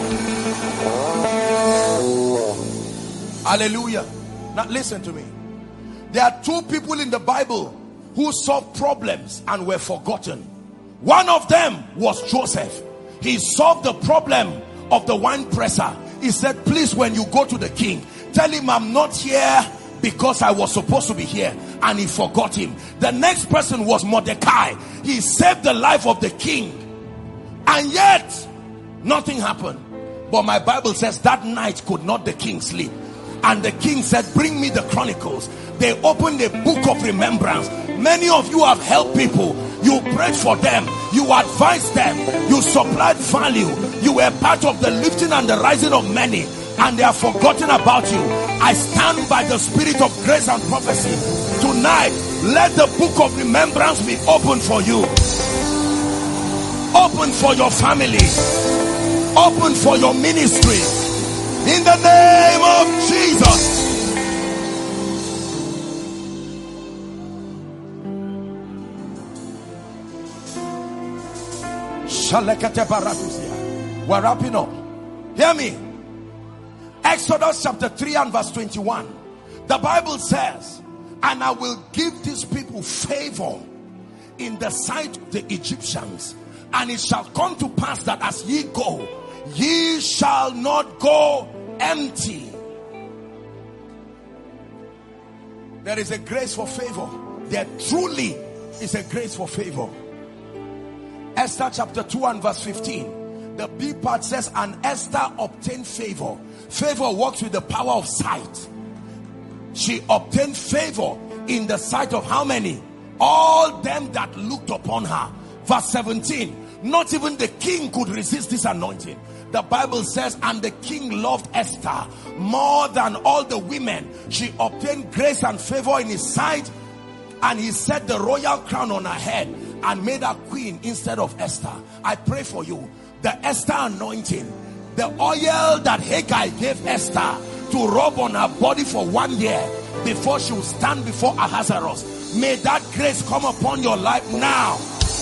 Hallelujah. Now listen to me. There are two people in the Bible who solved problems and were forgotten. One of them was Joseph. He solved the problem of the wine presser. He said, please, when you go to the king, tell him I'm not here because I was supposed to be here. And he forgot him. The next person was Mordecai. He saved the life of the king. And yet, nothing happened. But my Bible says that night could not the king sleep. And the king said, bring me the chronicles. They opened a book of remembrance. Many of you have helped people. You prayed for them. You advised them. You supplied value. You were part of the lifting and the rising of many. And they have forgotten about you. I stand by the Spirit of grace and prophecy. Tonight, let the book of remembrance be open for you. Open for your family. Open for your ministry. In the name of Jesus. We're wrapping up. Hear me. Exodus chapter three and verse twenty-one. The Bible says, and I will give these people favor in the sight of the Egyptians. And it shall come to pass that as ye go, ye shall not go empty. There is a grace for favor. There truly is a grace for favor. Esther chapter two and verse fifteen. The B part says, and Esther obtained favor. Favor works with the power of sight. She obtained favor in the sight of how many? All them that looked upon her. Verse seventeen. Not even the king could resist this anointing. The Bible says, and the king loved Esther more than all the women. She obtained grace and favor in his sight, and he set the royal crown on her head and made her queen instead of Esther. I pray for you, the Esther anointing, the oil that Haggai gave Esther to rub on her body for one year before she would stand before Ahasuerus. May that grace come upon your life now.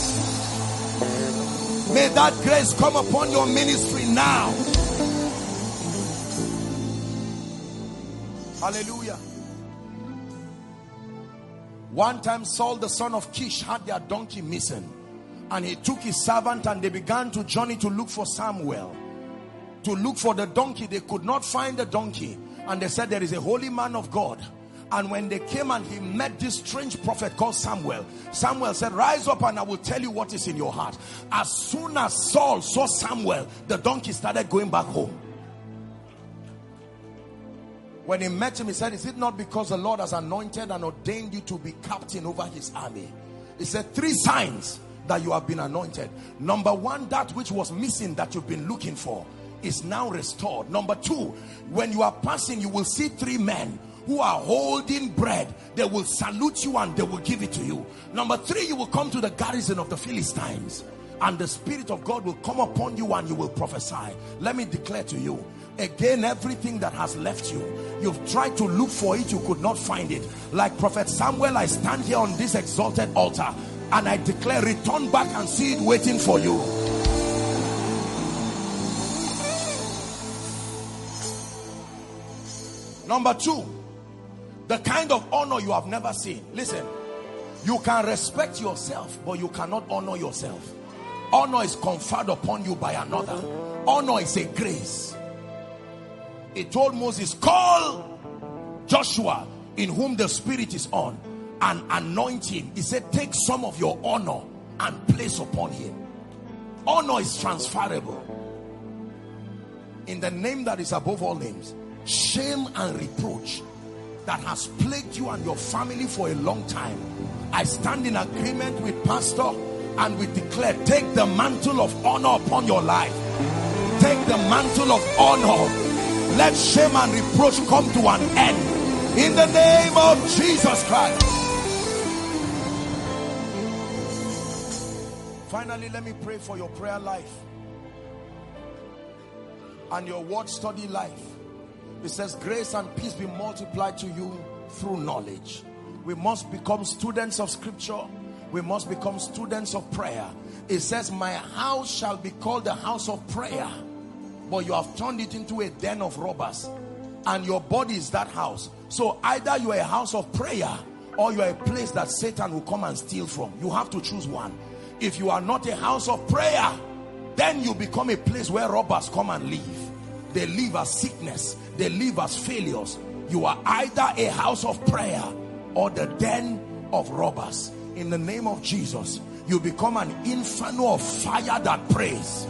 May that grace come upon your ministry now. Hallelujah. One time Saul the son of Kish had their donkey missing, and he took his servant and they began to journey to look for Samuel, to look for the donkey. They could not find the donkey, and they said, there is a holy man of God. And when they came and he met this strange prophet called Samuel, Samuel said, rise up and I will tell you what is in your heart. As soon as Saul saw Samuel, the donkey started going back home. When he met him, he said, is it not because the Lord has anointed and ordained you to be captain over his army? He said, three signs that you have been anointed. Number one, that which was missing that you've been looking for is now restored. Number two, when you are passing, you will see three men who are holding bread. They will salute you and they will give it to you. Number three, you will come to the garrison of the Philistines, and the Spirit of God will come upon you and you will prophesy. Let me declare to you again, everything that has left you, you've tried to look for it, you could not find it. Like Prophet Samuel, I stand here on this exalted altar and I declare, return back and see it waiting for you. Number two, the kind of honor you have never seen. Listen, you can respect yourself, but you cannot honor yourself. Honor is conferred upon you by another. Honor is a grace. He told Moses, call Joshua, in whom the Spirit is on, and anoint him. He said, take some of your honor and place upon him. Honor is transferable. In the name that is above all names, shame and reproach that has plagued you and your family for a long time, I stand in agreement with Pastor and we declare, take the mantle of honor upon your life. Take the mantle of honor. Let shame and reproach come to an end in the name of Jesus Christ. Finally, let me pray for your prayer life and your word study life. It says, grace and peace be multiplied to you through knowledge. We must become students of scripture. We must become students of prayer. It says, my house shall be called the house of prayer, but you have turned it into a den of robbers, and your body is that house. So either you are a house of prayer or you are a place that Satan will come and steal from. You have to choose one. If you are not a house of prayer, then you become a place where robbers come and live. They live as sickness. They live as failures. You are either a house of prayer or the den of robbers. In the name of Jesus, you become an inferno of fire that prays.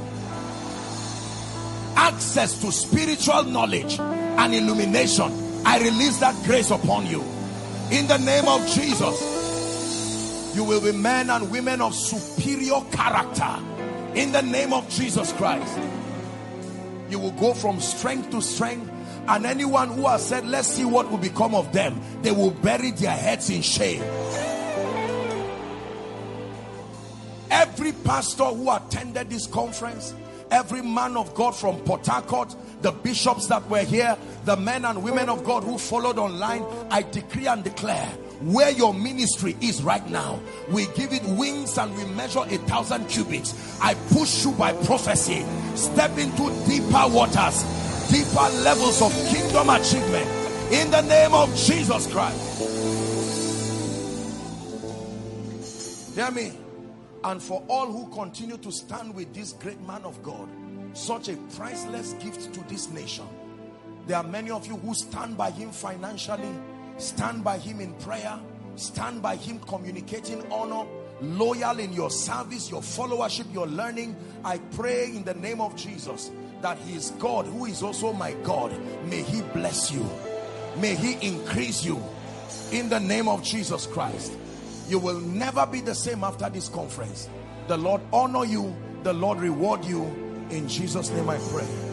Access to spiritual knowledge and illumination. I release that grace upon you. In the name of Jesus, you will be men and women of superior character. In the name of Jesus Christ, you will go from strength to strength. And anyone who has said, let's see what will become of them, they will bury their heads in shame. Every pastor who attended this conference, every man of God from Port Harcourt, the bishops that were here, the men and women of God who followed online, I decree and declare, where your ministry is right now, we give it wings and we measure a thousand cubits. I push you by prophecy. Step into deeper waters, deeper levels of kingdom achievement in the name of Jesus Christ. Hear me. And for all who continue to stand with this great man of God, such a priceless gift to this nation. There are many of you who stand by him financially, stand by him in prayer, stand by him communicating honor. loyal in your service, your followership, your learning. I pray in the name of Jesus that he is God who is also my God. May he bless you. May he increase you in the name of Jesus Christ. You will never be the same after this conference. The Lord honor you. The Lord reward you. In Jesus' name I pray.